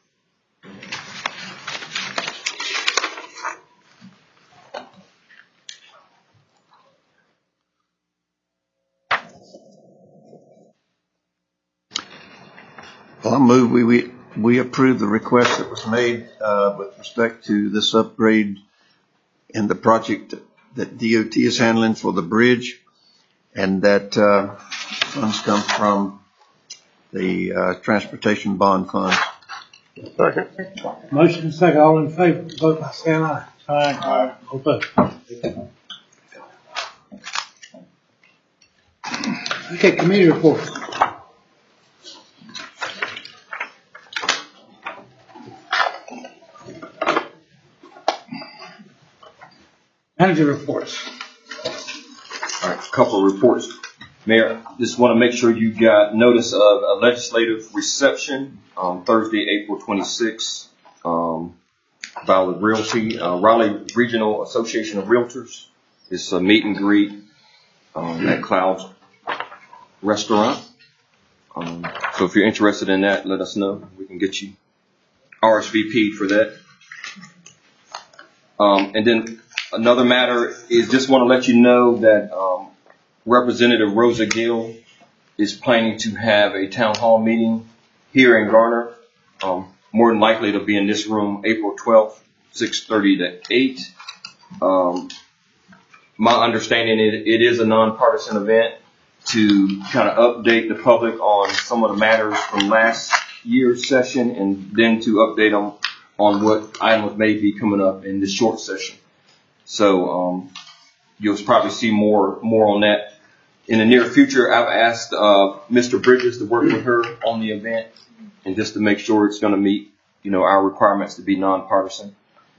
D: Well, I move we approve the request that was made with respect to this upgrade in the project that DOT is handling for the bridge, and that funds come from the transportation bond fund.
B: Second. Motion and second. All in favor, vote by saying aye. Aye. All opposed. Okay, committee reports. Manager reports.
E: All right, a couple of reports. Mayor, just want to make sure you got notice of a legislative reception on Thursday, April 26th, Valley Realty, Raleigh Regional Association of Realtors. It's a meet and greet at Clouds Restaurant. So if you're interested in that, let us know. We can get you RSVP'd for that. And then another matter is just want to let you know that Representative Rosa Gill is planning to have a town hall meeting here in Garner. More than likely it'll be in this room April 12th, 6:30 to 8. My understanding it is a nonpartisan event to kind of update the public on some of the matters from last year's session, and then to update them on what items may be coming up in this short session. So you'll probably see more on that in the near future. I've asked Mr. Bridges to work with her on the event, and just to make sure it's going to meet, our requirements to be nonpartisan.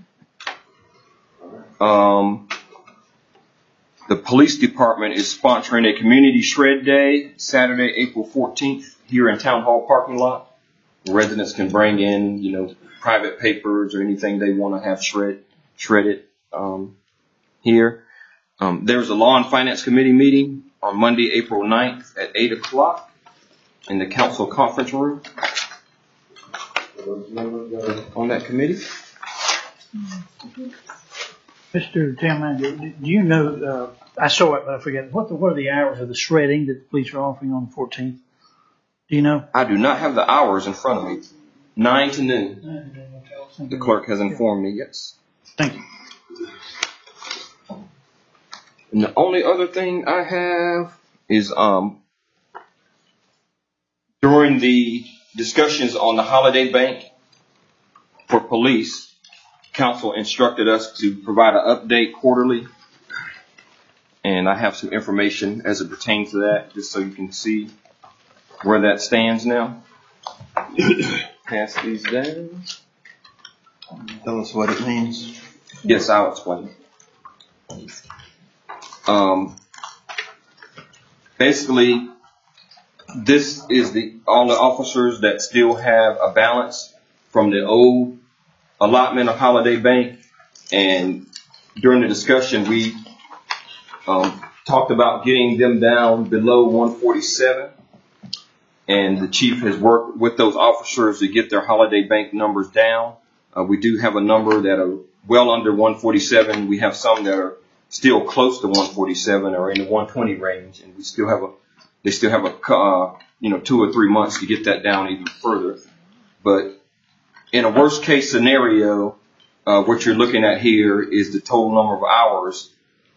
E: The police department is sponsoring a community shred day Saturday, April 14th here in Town Hall parking lot. Residents can bring in, private papers or anything they want to have shredded here. There's a Law and Finance Committee meeting on Monday, April 9th at 8 o'clock in the council conference room. On that committee.
F: Mr. Town Manager, do you know, I saw it, but I forget, what are the hours of the shredding that the police are offering on the 14th? Do you know?
E: I do not have the hours in front of me. 9 to noon. The clerk has informed me, yes.
F: Thank you.
E: And the only other thing I have is during the discussions on the holiday bank for police, council instructed us to provide an update quarterly And I have some information as it pertains to that, just so you can see where that stands now. Pass these down.
D: Tell us what it means.
E: Yes, I'll explain. Basically, this is all the officers that still have a balance from the old allotment of Holiday Bank. And during the discussion, we talked about getting them down below 147. And the chief has worked with those officers to get their Holiday Bank numbers down. We do have a number that are well under 147. We have some that are still close to 147 or in the 120 range, and they still have 2 or 3 months to get that down even further. But in a worst case scenario, what you're looking at here is the total number of hours.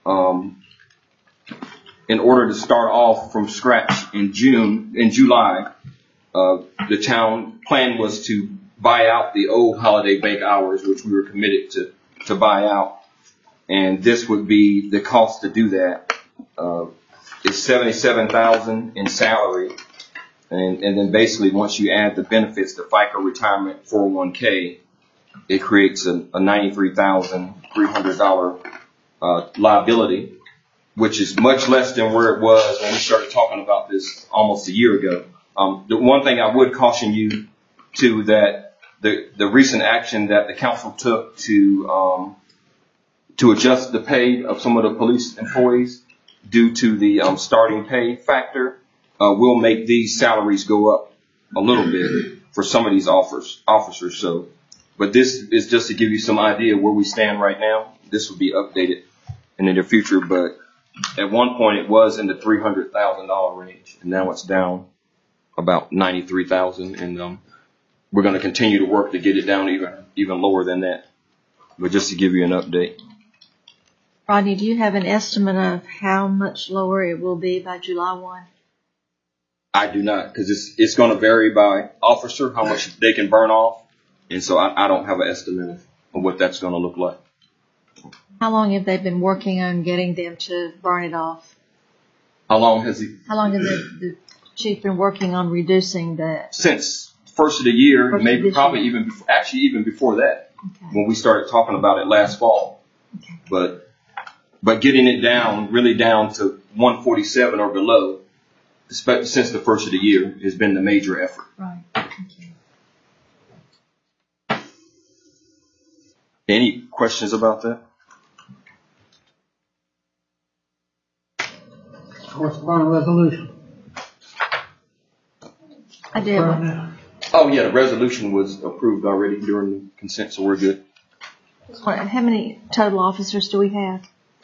E: In order to start off from scratch in July, the town plan was to buy out the old Holiday Bank hours, which we were committed to buy out. And this would be the cost to do that. It's $77,000 in salary. And then basically once you add the benefits, the FICA retirement 401k, it creates a $93,300 liability, which is much less than where it was when we started talking about this almost a year ago. The one thing I would caution you to that the recent action that the council took to adjust the pay of some of the police employees due to the starting pay factor will make these salaries go up a little bit for some of these officers. So, but this is just to give you some idea where we stand right now. This will be updated in the near future, but at one point it was in the $300,000 range, and now it's down about $93,000, and we're going to continue to work to get it down even lower than that. But just to give you an update.
P: Rodney, do you have an estimate of how much lower it will be by July 1?
E: I do not, because it's going to vary by officer, how much they can burn off, and so I don't have an estimate of what that's going to look like.
P: How long have they been working on getting them to burn it off?
E: How long has
P: the chief been working on reducing that?
E: Since first of the year, maybe probably even before that, when we started talking about it last fall. Okay. But getting it down, really down to 147 or below, since the first of the year, has been the major effort.
P: Right. Okay.
E: Any questions about that?
B: What's the final resolution?
P: I did.
E: Oh yeah, the resolution was approved already during the consent, so we're good.
P: How many total officers do we have?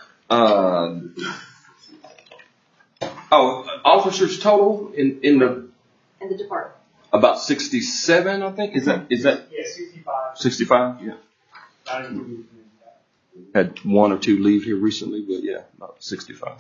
E: Officers total in the
P: department.
E: About 67, I think. Is that? Yeah, 65. 65, yeah. Had 1 or 2 leave here recently, but yeah, about 65.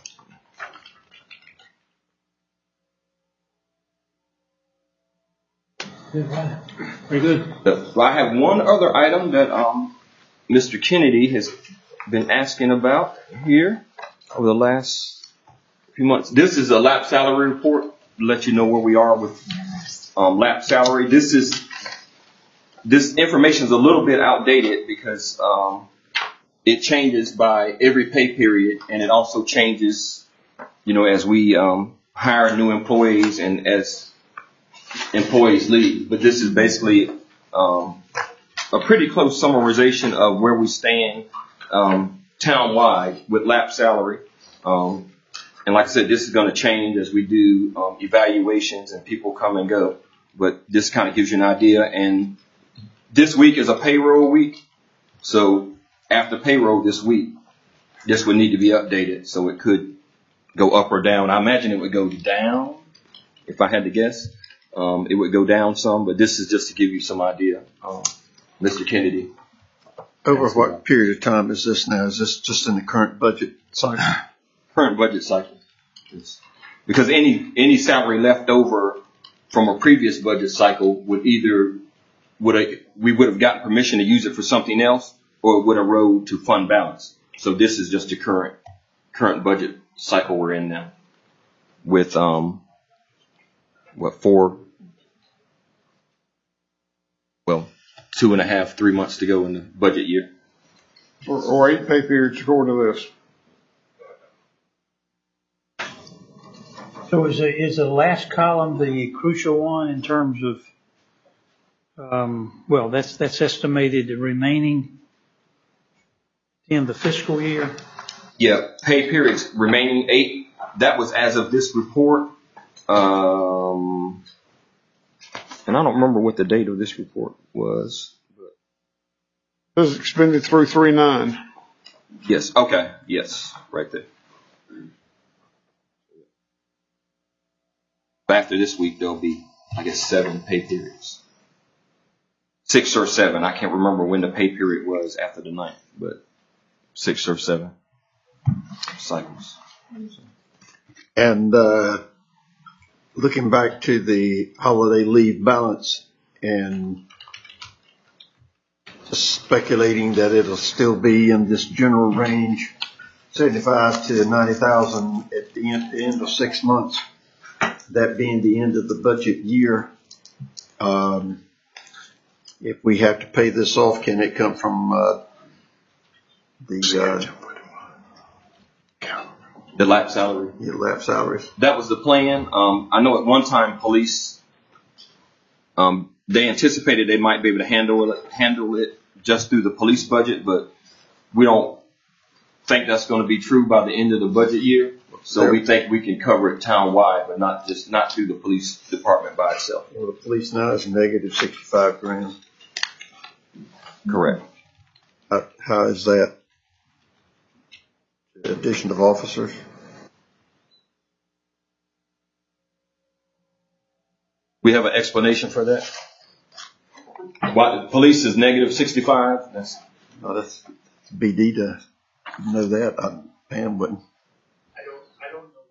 B: Very good.
E: I have one other item that Mr. Kennedy has been asking about here over the last few months. This is a lap salary report to let you know where we are with lap salary. This information is a little bit outdated because it changes by every pay period, and it also changes, as we hire new employees and as employees leave. But this is basically a pretty close summarization of where we stand town-wide with lap salary. And like I said, this is going to change as we do evaluations and people come and go. But this kind of gives you an idea. And this week is a payroll week. So after payroll this week, this would need to be updated. So it could go up or down. I imagine it would go down if I had to guess. It would go down some, but this is just to give you some idea. Mr. Kennedy.
D: Over what period of time is this now? Is this just in the current budget cycle?
E: Current budget cycle. Because any salary left over from a previous budget cycle we would have gotten permission to use it for something else, or it would have rode to fund balance. So this is just the current budget cycle we're in now with, 2.5, 3 months to go in the budget year.
C: Or 8 pay periods according to this.
F: So is the last column the crucial one in terms of, that's estimated the remaining in the fiscal year?
E: Yeah, pay periods remaining 8. That was as of this report. And I don't remember what the date of this report was.
C: This is expended through 3/9.
E: Yes. Okay. Yes. Right there. After this week, there'll be, I guess, 7 pay periods. 6 or 7. I can't remember when the pay period was after the 9th, but 6 or 7 cycles.
Q: And looking back to the holiday leave balance and just speculating that it'll still be in this general range, 75 to 90,000 at the end of 6 months, that being the end of the budget year. If we have to pay this off, can it come from
E: the lap salary?
Q: The lap salaries.
E: That was the plan. I know at one time police, they anticipated they might be able to handle it just through the police budget, but we don't think that's going to be true by the end of the budget year. So we think we can cover it town-wide, but not through the police department by itself.
Q: Well, the police now is negative 65 grand.
E: Correct.
Q: How is that? The addition of officers?
E: We have an explanation for that. Why the police is negative 65?
Q: That's BD to know that. Pam wouldn't.
F: I don't know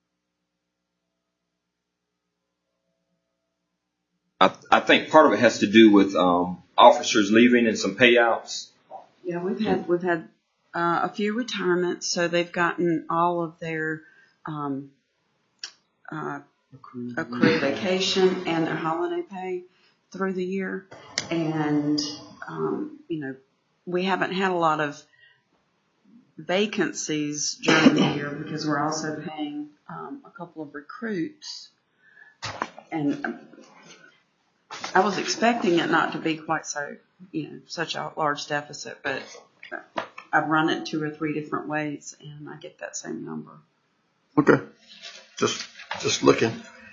E: why. I think part of it has to do with officers leaving and some payouts.
O: Yeah, we've had a few retirements, so they've gotten all of their accrued vacation and their holiday pay through the year. And, we haven't had a lot of vacancies during the year because we're also paying a couple of recruits. And I was expecting it not to be quite so, such a large deficit, but I've run it 2 or 3 different ways and I get that same number.
Q: Okay. Just looking.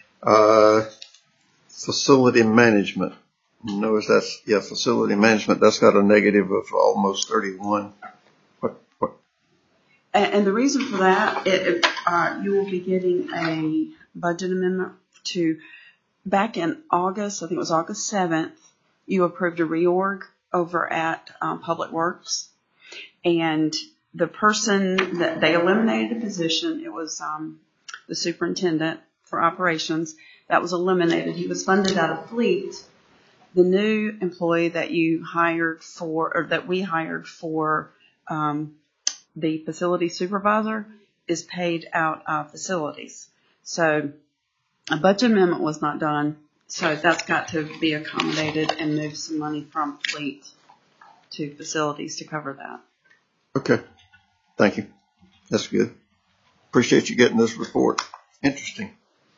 Q: Facility management. Notice that's, facility management, that's got a negative of almost 31. What?
O: And the reason for that, you will be getting a budget amendment back in August, I think it was August 7th, you approved a reorg over at Public Works. And the person that they eliminated a position, it was the superintendent for operations, that was eliminated. He was funded out of fleet. The new employee that you hired for, or that we hired for the facility supervisor is paid out of facilities. So a budget amendment was not done. So that's got to be accommodated and move some money from fleet to facilities to cover that.
Q: Okay. Thank you. That's good. Appreciate you getting this report. Interesting.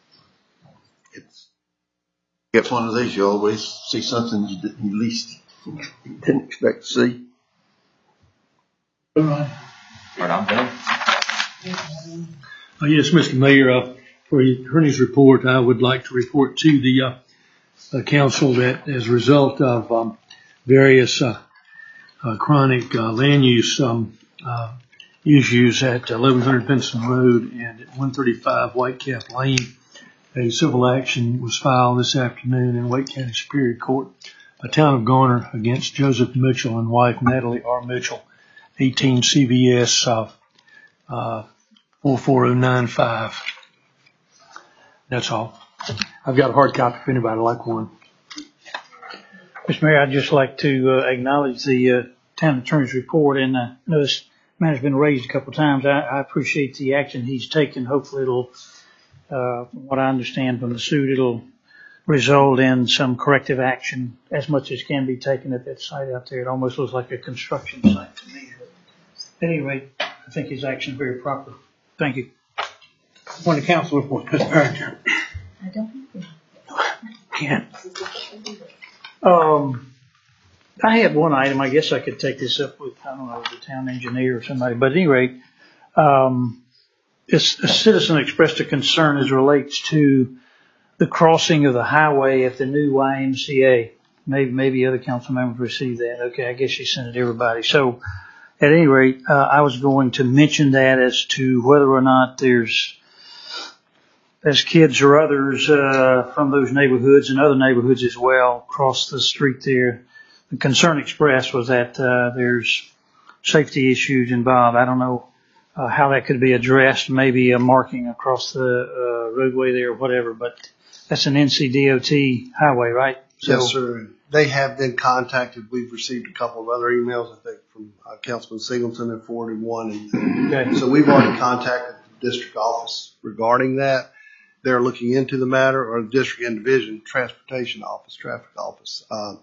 Q: Get one of these, you always see something you didn't expect to see.
B: All right.
E: I'm done.
I: Yes, Mr. Mayor, for the attorney's report, I would like to report to the council that as a result of various chronic land use issues at 1100 Benson Road and at 135 Whitecap Lane, a civil action was filed this afternoon in Wake County Superior Court, Town of Garner, against Joseph Mitchell and wife Natalie R. Mitchell, 18 CVS 44095. That's all. I've got a hard copy if anybody would like one.
F: Mr. Mayor, I'd just like to acknowledge the town attorney's report, and notice matter's been raised a couple of times. I appreciate the action he's taken. Hopefully it'll, from what I understand from the suit, it'll result in some corrective action as much as can be taken at that site out there. It almost looks like a construction site to me. But at any rate, I think his action is very proper. Thank you.
B: On the council report, Mr. Barrington.
P: I don't think
F: Can't. I had one item. I guess I could take this up with, I don't know, the town engineer or somebody. But at any rate, a citizen expressed a concern as relates to the crossing of the highway at the new YMCA. Maybe other council members received that. Okay, I guess you sent it to everybody. So at any rate, I was going to mention that as to whether or not there's, as kids or others from those neighborhoods and other neighborhoods as well cross the street there. The concern expressed was that there's safety issues involved. I don't know how that could be addressed, maybe a marking across the roadway there or whatever, but that's an NCDOT highway, right? So,
N: yes, sir. They have been contacted. We've received a couple of other emails, I think, from Councilman Singleton and forwarded one.
F: Okay.
N: So we've already contacted the district office regarding that. They're looking into the matter, or the district and division transportation office, traffic office.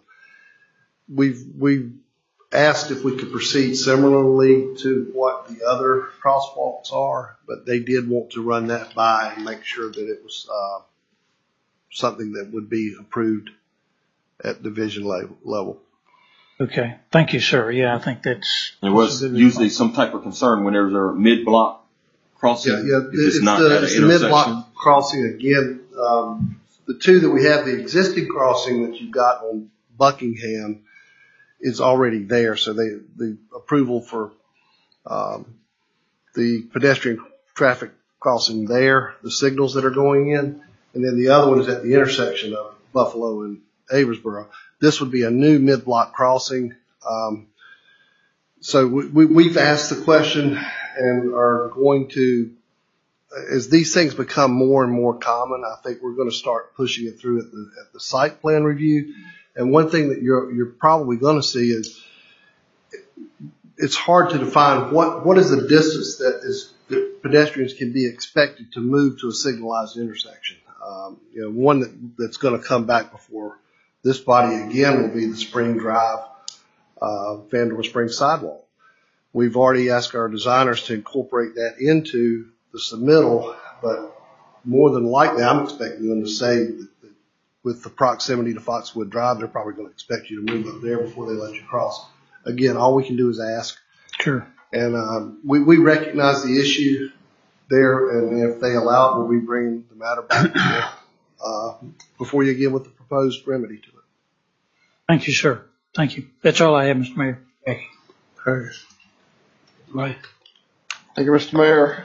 N: We've asked if we could proceed similarly to what the other crosswalks are, but they did want to run that by and make sure that it was something that would be approved at division level.
F: Okay. Thank you, sir. Yeah, I think that's.
E: There was usually some type of concern when there's a mid-block crossing.
N: Yeah. It's the mid-block crossing again. The two that we have, the existing crossing that you've got on Buckingham is already there. So the approval for the pedestrian traffic crossing there, the signals that are going in, and then the other one is at the intersection of Buffalo and Aversboro. This would be a new mid-block crossing. So we've asked the question and are going to, as these things become more and more common, I think we're going to start pushing it through at the site plan review. And one thing that you're probably going to see is it's hard to define what is the distance that pedestrians can be expected to move to a signalized intersection. One that's going to come back before this body again will be the Spring Drive, Vanderbilt Spring sidewalk. We've already asked our designers to incorporate that into the submittal, but more than likely I'm expecting them to say that with the proximity to Foxwood Drive, they're probably going to expect you to move up there before they let you cross. Again, all we can do is ask.
F: Sure.
N: And we recognize the issue there, and if they allow it, we'll be bringing the matter back before you again with the proposed remedy to it.
F: Thank you, sir. Thank you. That's all I have, Mr. Mayor.
B: Thank you. Right.
C: Thank you, Mr. Mayor.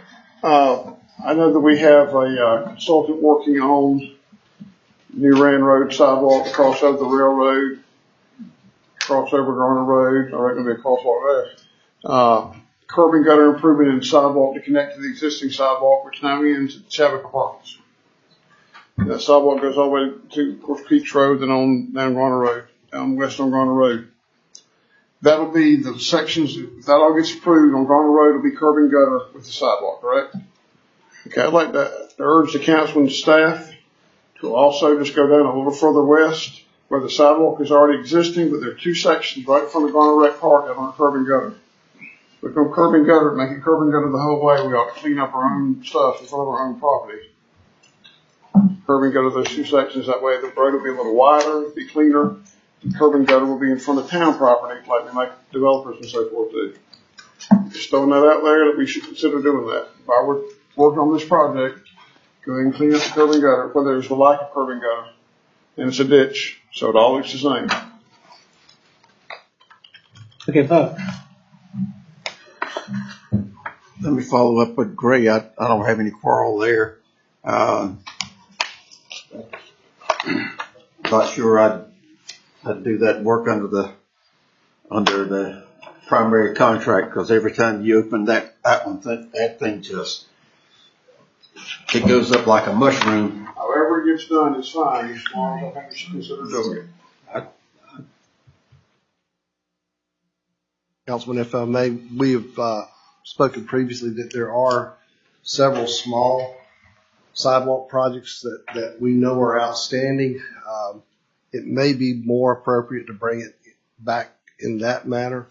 C: I know that we have a consultant working on New Rand Road sidewalk, cross over the railroad, cross over Garner Road. I reckon it'll be a crosswalk there. Curb and gutter improvement in the sidewalk to connect to the existing sidewalk, which now ends at Shabbat Apartments. That sidewalk goes all the way to, of course, Peach Road and on down Garner Road, down west on Garner Road. That'll be the sections, if that all gets approved on Garner Road, it'll be curb and gutter with the sidewalk, correct? Okay, I'd like to urge the council and staff to also just go down a little further west where the sidewalk is already existing, but there are two sections right in front of Garner Rec Park that are curb and gutter. We're going to curb and gutter, make it curb and gutter the whole way. We ought to clean up our own stuff in front of our own property. Curb and gutter those two sections. That way the road will be a little wider, be cleaner. The curb and gutter will be in front of town property, like we make developers and so forth do. Just throwing that out there that we should consider doing that. If I were working on this project, go ahead and clean up the curb and gutter, where there's a lack of curb and gutter, and it's a ditch, so it all looks the same.
B: Okay, Bob.
Q: Let me follow up with Gray. I don't have any quarrel there. Not sure I'd do that work under the primary contract, because every time you open that thing just, it goes up like a mushroom.
C: However it gets done is fine, as long as I think we should consider doing it.
N: Councilman, if I may, we have spoken previously that there are several small sidewalk projects that we know are outstanding. It may be more appropriate to bring it back in that manner.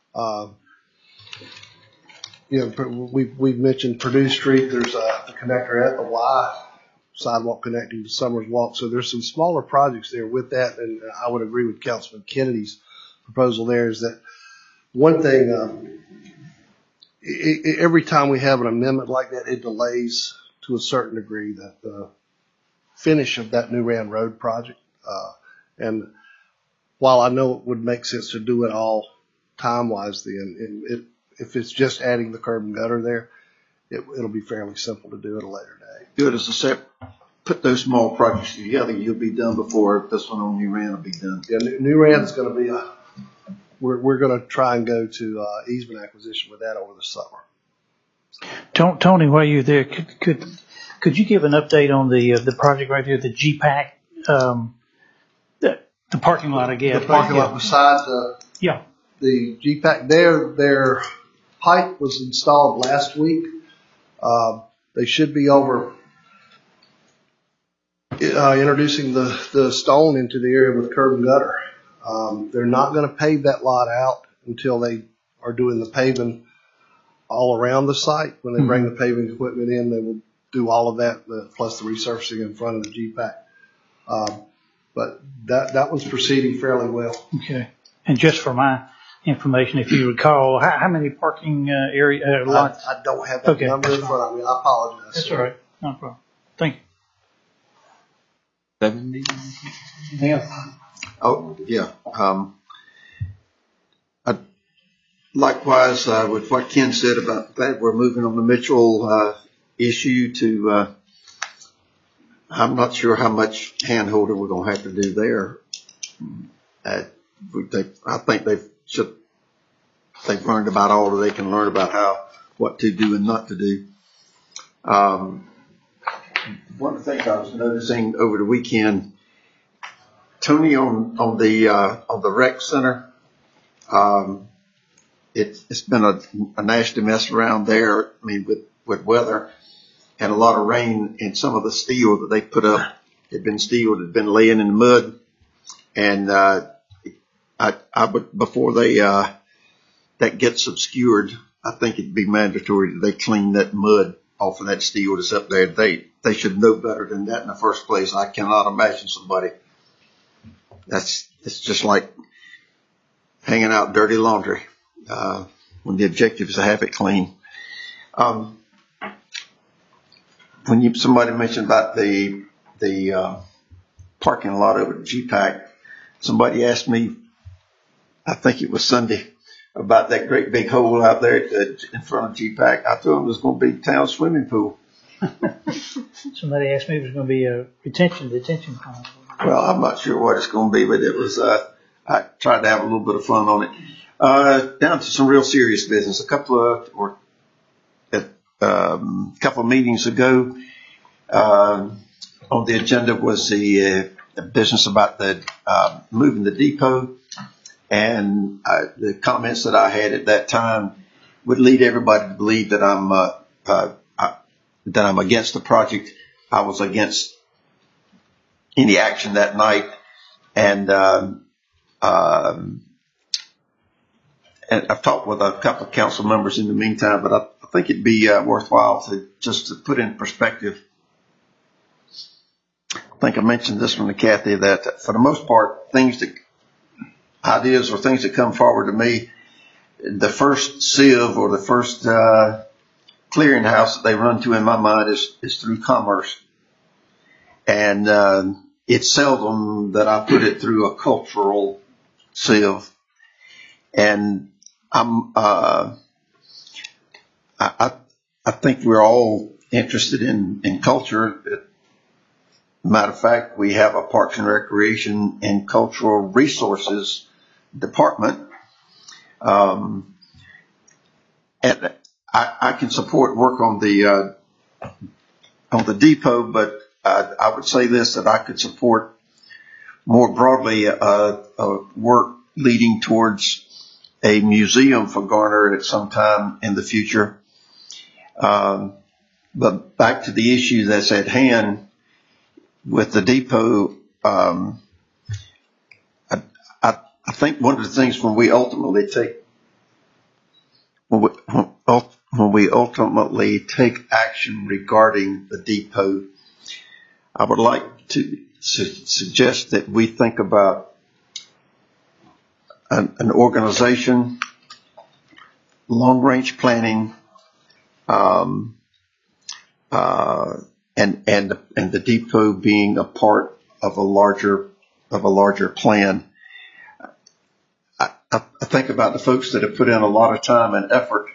N: We've mentioned Purdue Street. There's a connector at the Y sidewalk connecting to Summers Walk. So there's some smaller projects there with that. And I would agree with Councilman Kennedy's proposal there is that one thing, every time we have an amendment like that, it delays to a certain degree the finish of that New Rand Road project. And while I know it would make sense to do it all time-wise then, if it's just adding the curb and gutter there, it'll be fairly simple to do at a later date.
Q: Good. As I said, put those small projects together, you'll be done before this one on New Rand will be done.
N: Yeah, New Rand is going to be we're going to try and go to easement acquisition with that over the summer.
F: Tony, while you're there, could you give an update on the project right there, the GPAC, the parking lot, I guess.
N: The parking lot beside the GPAC their pipe was installed last week. They should be over introducing the stone into the area with curb and gutter. They're not going to pave that lot out until they are doing the paving all around the site. When they bring the paving equipment in, they will do all of that, plus the resurfacing in front of the GPAC. But that one's proceeding fairly well.
F: Okay. And just for my information, if you recall, how many parking area lots?
N: I don't have that number in front of me. I apologize.
F: That's all right. No problem. Thank you.
E: 70?
F: Anything else?
Q: Oh, yeah. Likewise, with what Ken said about that, we're moving on the Mitchell issue to, I'm not sure how much hand-holding we're going to have to do there. I think they've learned about all that they can learn about what to do and not to do. One of the things I was noticing over the weekend, Tony, on the rec center, it's been a nasty mess around there. I mean, with weather and a lot of rain, and some of the steel that they put up had been steel that had been laying in the mud. And I would, before that gets obscured, I think it'd be mandatory that they clean that mud off of that steel that's up there. They should know better than that in the first place. I cannot imagine somebody. It's just like hanging out dirty laundry, when the objective is to have it clean. When somebody mentioned about the parking lot over at GPAC, somebody asked me, I think it was Sunday, about that great big hole out there in front of GPAC. I told him it was going to be town swimming pool.
F: Somebody asked me if it was going to be a detention pond.
Q: Well, I'm not sure what it's going to be, but it was, I tried to have a little bit of fun on it. Down to some real serious business. A couple of meetings ago, on the agenda was the business about moving the depot, and the comments that I had at that time would lead everybody to believe that I'm against the project. I was against any action that night, and I've talked with a couple of council members in the meantime, but I think it'd be worthwhile to put in perspective. I think I mentioned this one to Kathy, that for the most part, ideas or things that come forward to me, the first sieve or the first clearinghouse that they run to in my mind is through Commerce. And it's seldom that I put it through a cultural sieve. And I think we're all interested in culture. Matter of fact, we have a Parks and Recreation and Cultural Resources department. And I can support work on the depot, but I would say this, that I could support more broadly work leading towards a museum for Garner at some time in the future. But back to the issue that's at hand with the depot, I think one of the things when we ultimately take action regarding the depot, I would like to suggest that we think about an organization, long-range planning, and the depot being a part of a larger plan. I think about the folks that have put in a lot of time and effort,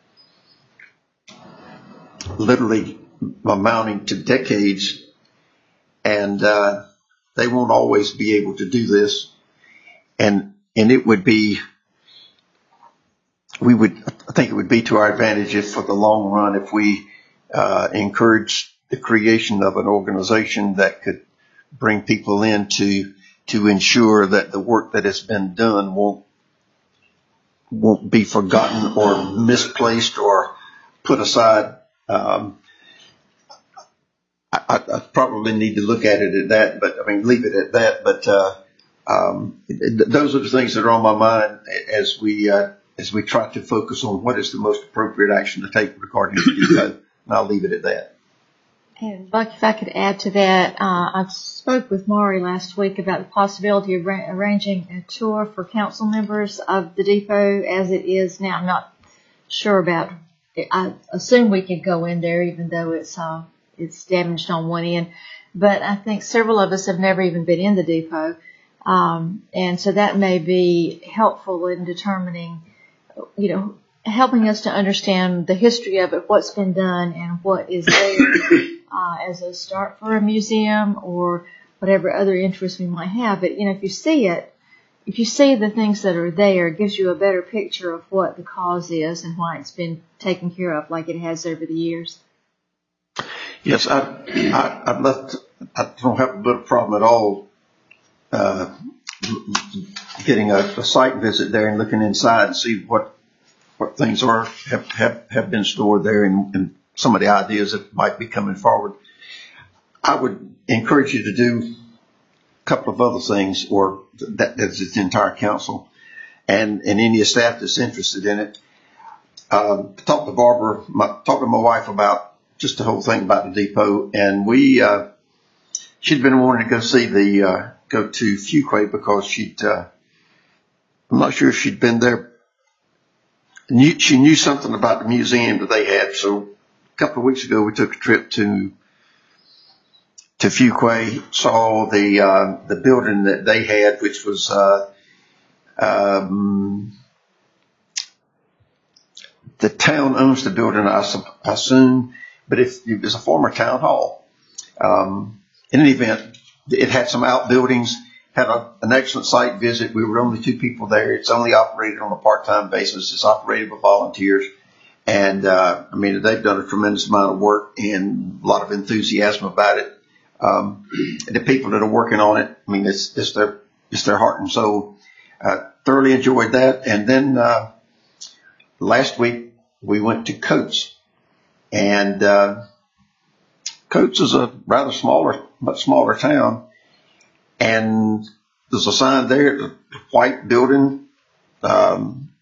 Q: literally amounting to decades, and they won't always be able to do this. And it would be, I think it would be to our advantage if for the long run, if we encourage the creation of an organization that could bring people in to ensure that the work that has been done won't be forgotten or misplaced or put aside. I probably need to look at it at that, but leave it at that. But those are the things that are on my mind as we try to focus on what is the most appropriate action to take regarding the depot. And I'll leave it at that.
P: And Buck, if I could add to that, I spoke with Maury last week about the possibility of arranging a tour for council members of the depot as it is now. I'm not sure about it. I assume we could go in there even though it's damaged on one end. But I think several of us have never even been in the depot. And so that may be helpful in determining, helping us to understand the history of it, what's been done and what is there as a start for a museum or whatever other interests we might have. But, if you see the things that are there, it gives you a better picture of what the cause is and why it's been taken care of like it has over the years.
Q: Yes, I don't have a bit of problem at all getting a site visit there and looking inside and see what things have been stored there and some of the ideas that might be coming forward. I would encourage you to do a couple of other things, or that's the entire council and any staff that's interested in it. Talk to Barbara, talk to my wife about just the whole thing about the depot, and she'd been wanting to go go to Fuquay because I'm not sure if she'd been there. She knew something about the museum that they had, so a couple of weeks ago we took a trip to Fuquay, saw the building that they had, which was the town owns the building, I assume, but it was a former town hall. In any event, it had some outbuildings, had an excellent site visit. We were only 2 people there. It's only operated on a part-time basis. It's operated by volunteers. And, they've done a tremendous amount of work and a lot of enthusiasm about it. The people that are working on it, it's their heart and soul. Thoroughly enjoyed that. And then, last week we went to Coates, and, Coates is a rather much smaller town. And there's a sign there, the white building, that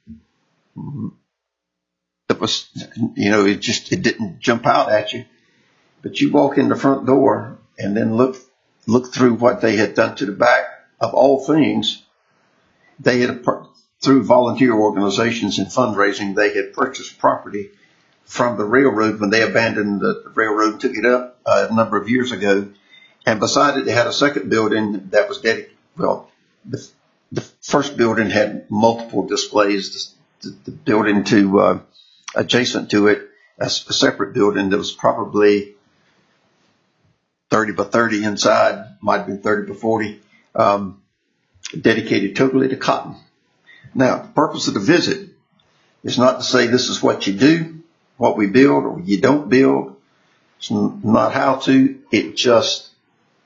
Q: was, it didn't jump out at you, but you walk in the front door and then look through what they had done to the back. Of all things, they had, through volunteer organizations and fundraising, they had purchased property from the railroad when they abandoned the railroad and took it up a number of years ago. And beside it, they had a second building that was dedicated. Well, the first building had multiple displays. The building adjacent to it, a separate building that was probably 30 by 30 inside, might have been 30 by 40, dedicated totally to cotton. Now, the purpose of the visit is not to say this is what you do, what we build, or you don't build. It's not how to. It just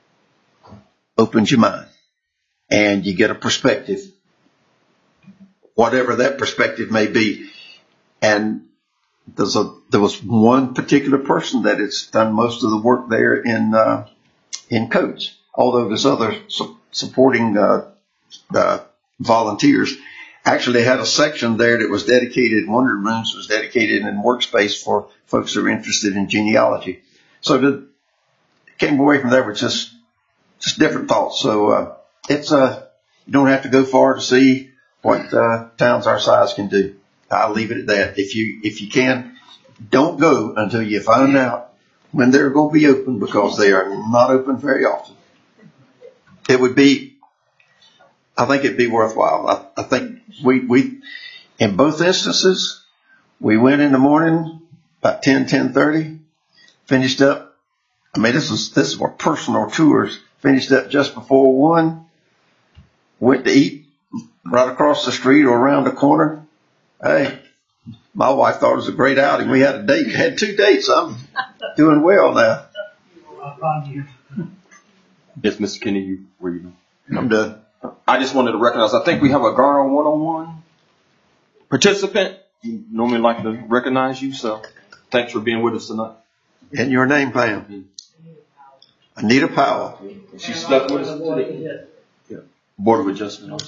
Q: opens your mind and you get a perspective whatever that perspective may be. And there was one particular person that has done most of the work there in codes, although there's other supporting volunteers. Actually had a section there that was dedicated, one of the rooms was dedicated in workspace for folks who are interested in genealogy. So came away from there with just different thoughts. So it's you don't have to go far to see what towns our size can do. I'll leave it at that. If you can, don't go until you find out when they're going to be open, because they are not open very often. I think it'd be worthwhile. I think we in both instances, we went in the morning about 10:30, finished up. I mean, this were personal tours. Finished up just before 1. Went to eat right across the street or around the corner. Hey, my wife thought it was a great outing. We had a date. Had 2 dates. I'm doing well now.
E: Yes, Mr. Kenny, where you?
Q: I'm done.
E: I just wanted to recognize, I think we have a Garner one-on-one participant. You normally like to recognize you, so thanks for being with us tonight.
Q: And your name, Pam? Anita Powell.
E: She stuck with us today. Yeah. Board of Adjustment.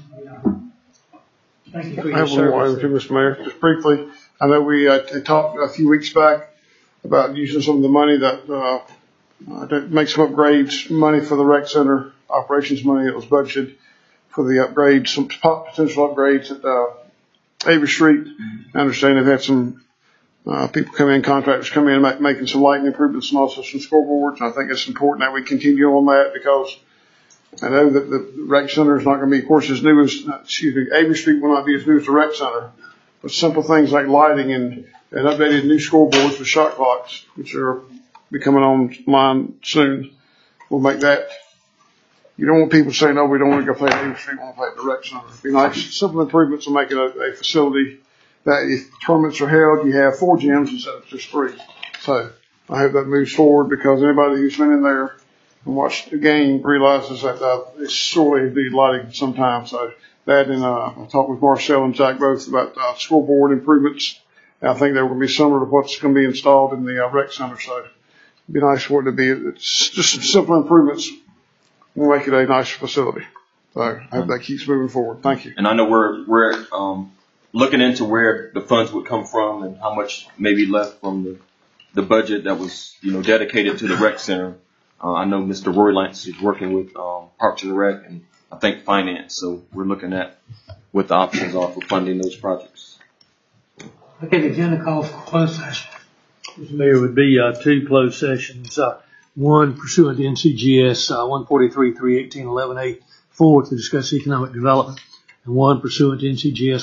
B: Thank you for
C: I have one more item, Mr. Mayor. Just briefly, I know we talked a few weeks back about using some of the money that to make some upgrades, money for the rec center, operations money that was budgeted for the upgrades, some potential upgrades at Avery Street. I understand they've had some people come in, contractors come in, making some lighting improvements and also some scoreboards. I think it's important that we continue on that, because I know that the rec center is not going to be, of course, as new as, Avery Street will not be as new as the rec center, but simple things like lighting and updated new scoreboards with shot clocks, which are be coming online soon, will make that. You don't want people saying, no, we don't want to go play at Avery Street, we want to play at the rec center. It'd be nice. Simple improvements will make it a facility that if tournaments are held, you have 4 gyms instead of just 3. So I hope that moves forward, because anybody who's been in there and watched the game realizes that it's sorely indeed lighting sometimes. So that, and I talked with Marcel and Zach both about scoreboard improvements. I think they're going to be similar to what's going to be installed in the rec center. So it'd be nice for it to be. It's just some simple improvements will make it a nice facility. So I hope that keeps moving forward. Thank you.
E: And I know we're looking into where the funds would come from and how much may be left from the budget that was, dedicated to the rec center. I know Mr. Roy Lance is working with Parks and Rec and I think finance. So we're looking at what the options are for funding those projects.
B: Okay, the agenda calls for closed session.
I: Mr. Mayor, would be 2 closed sessions. One pursuant to NCGS 143.318.11A4 to discuss economic development, and one pursuant to NCGS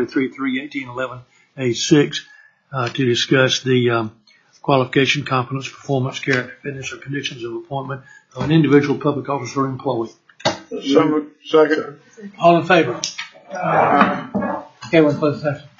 I: 143.318.11A6 to discuss the qualification, competence, performance, character, fitness, or conditions of appointment of an individual public officer or employee.
C: Second.
B: All in favor? Okay, we're in closed session.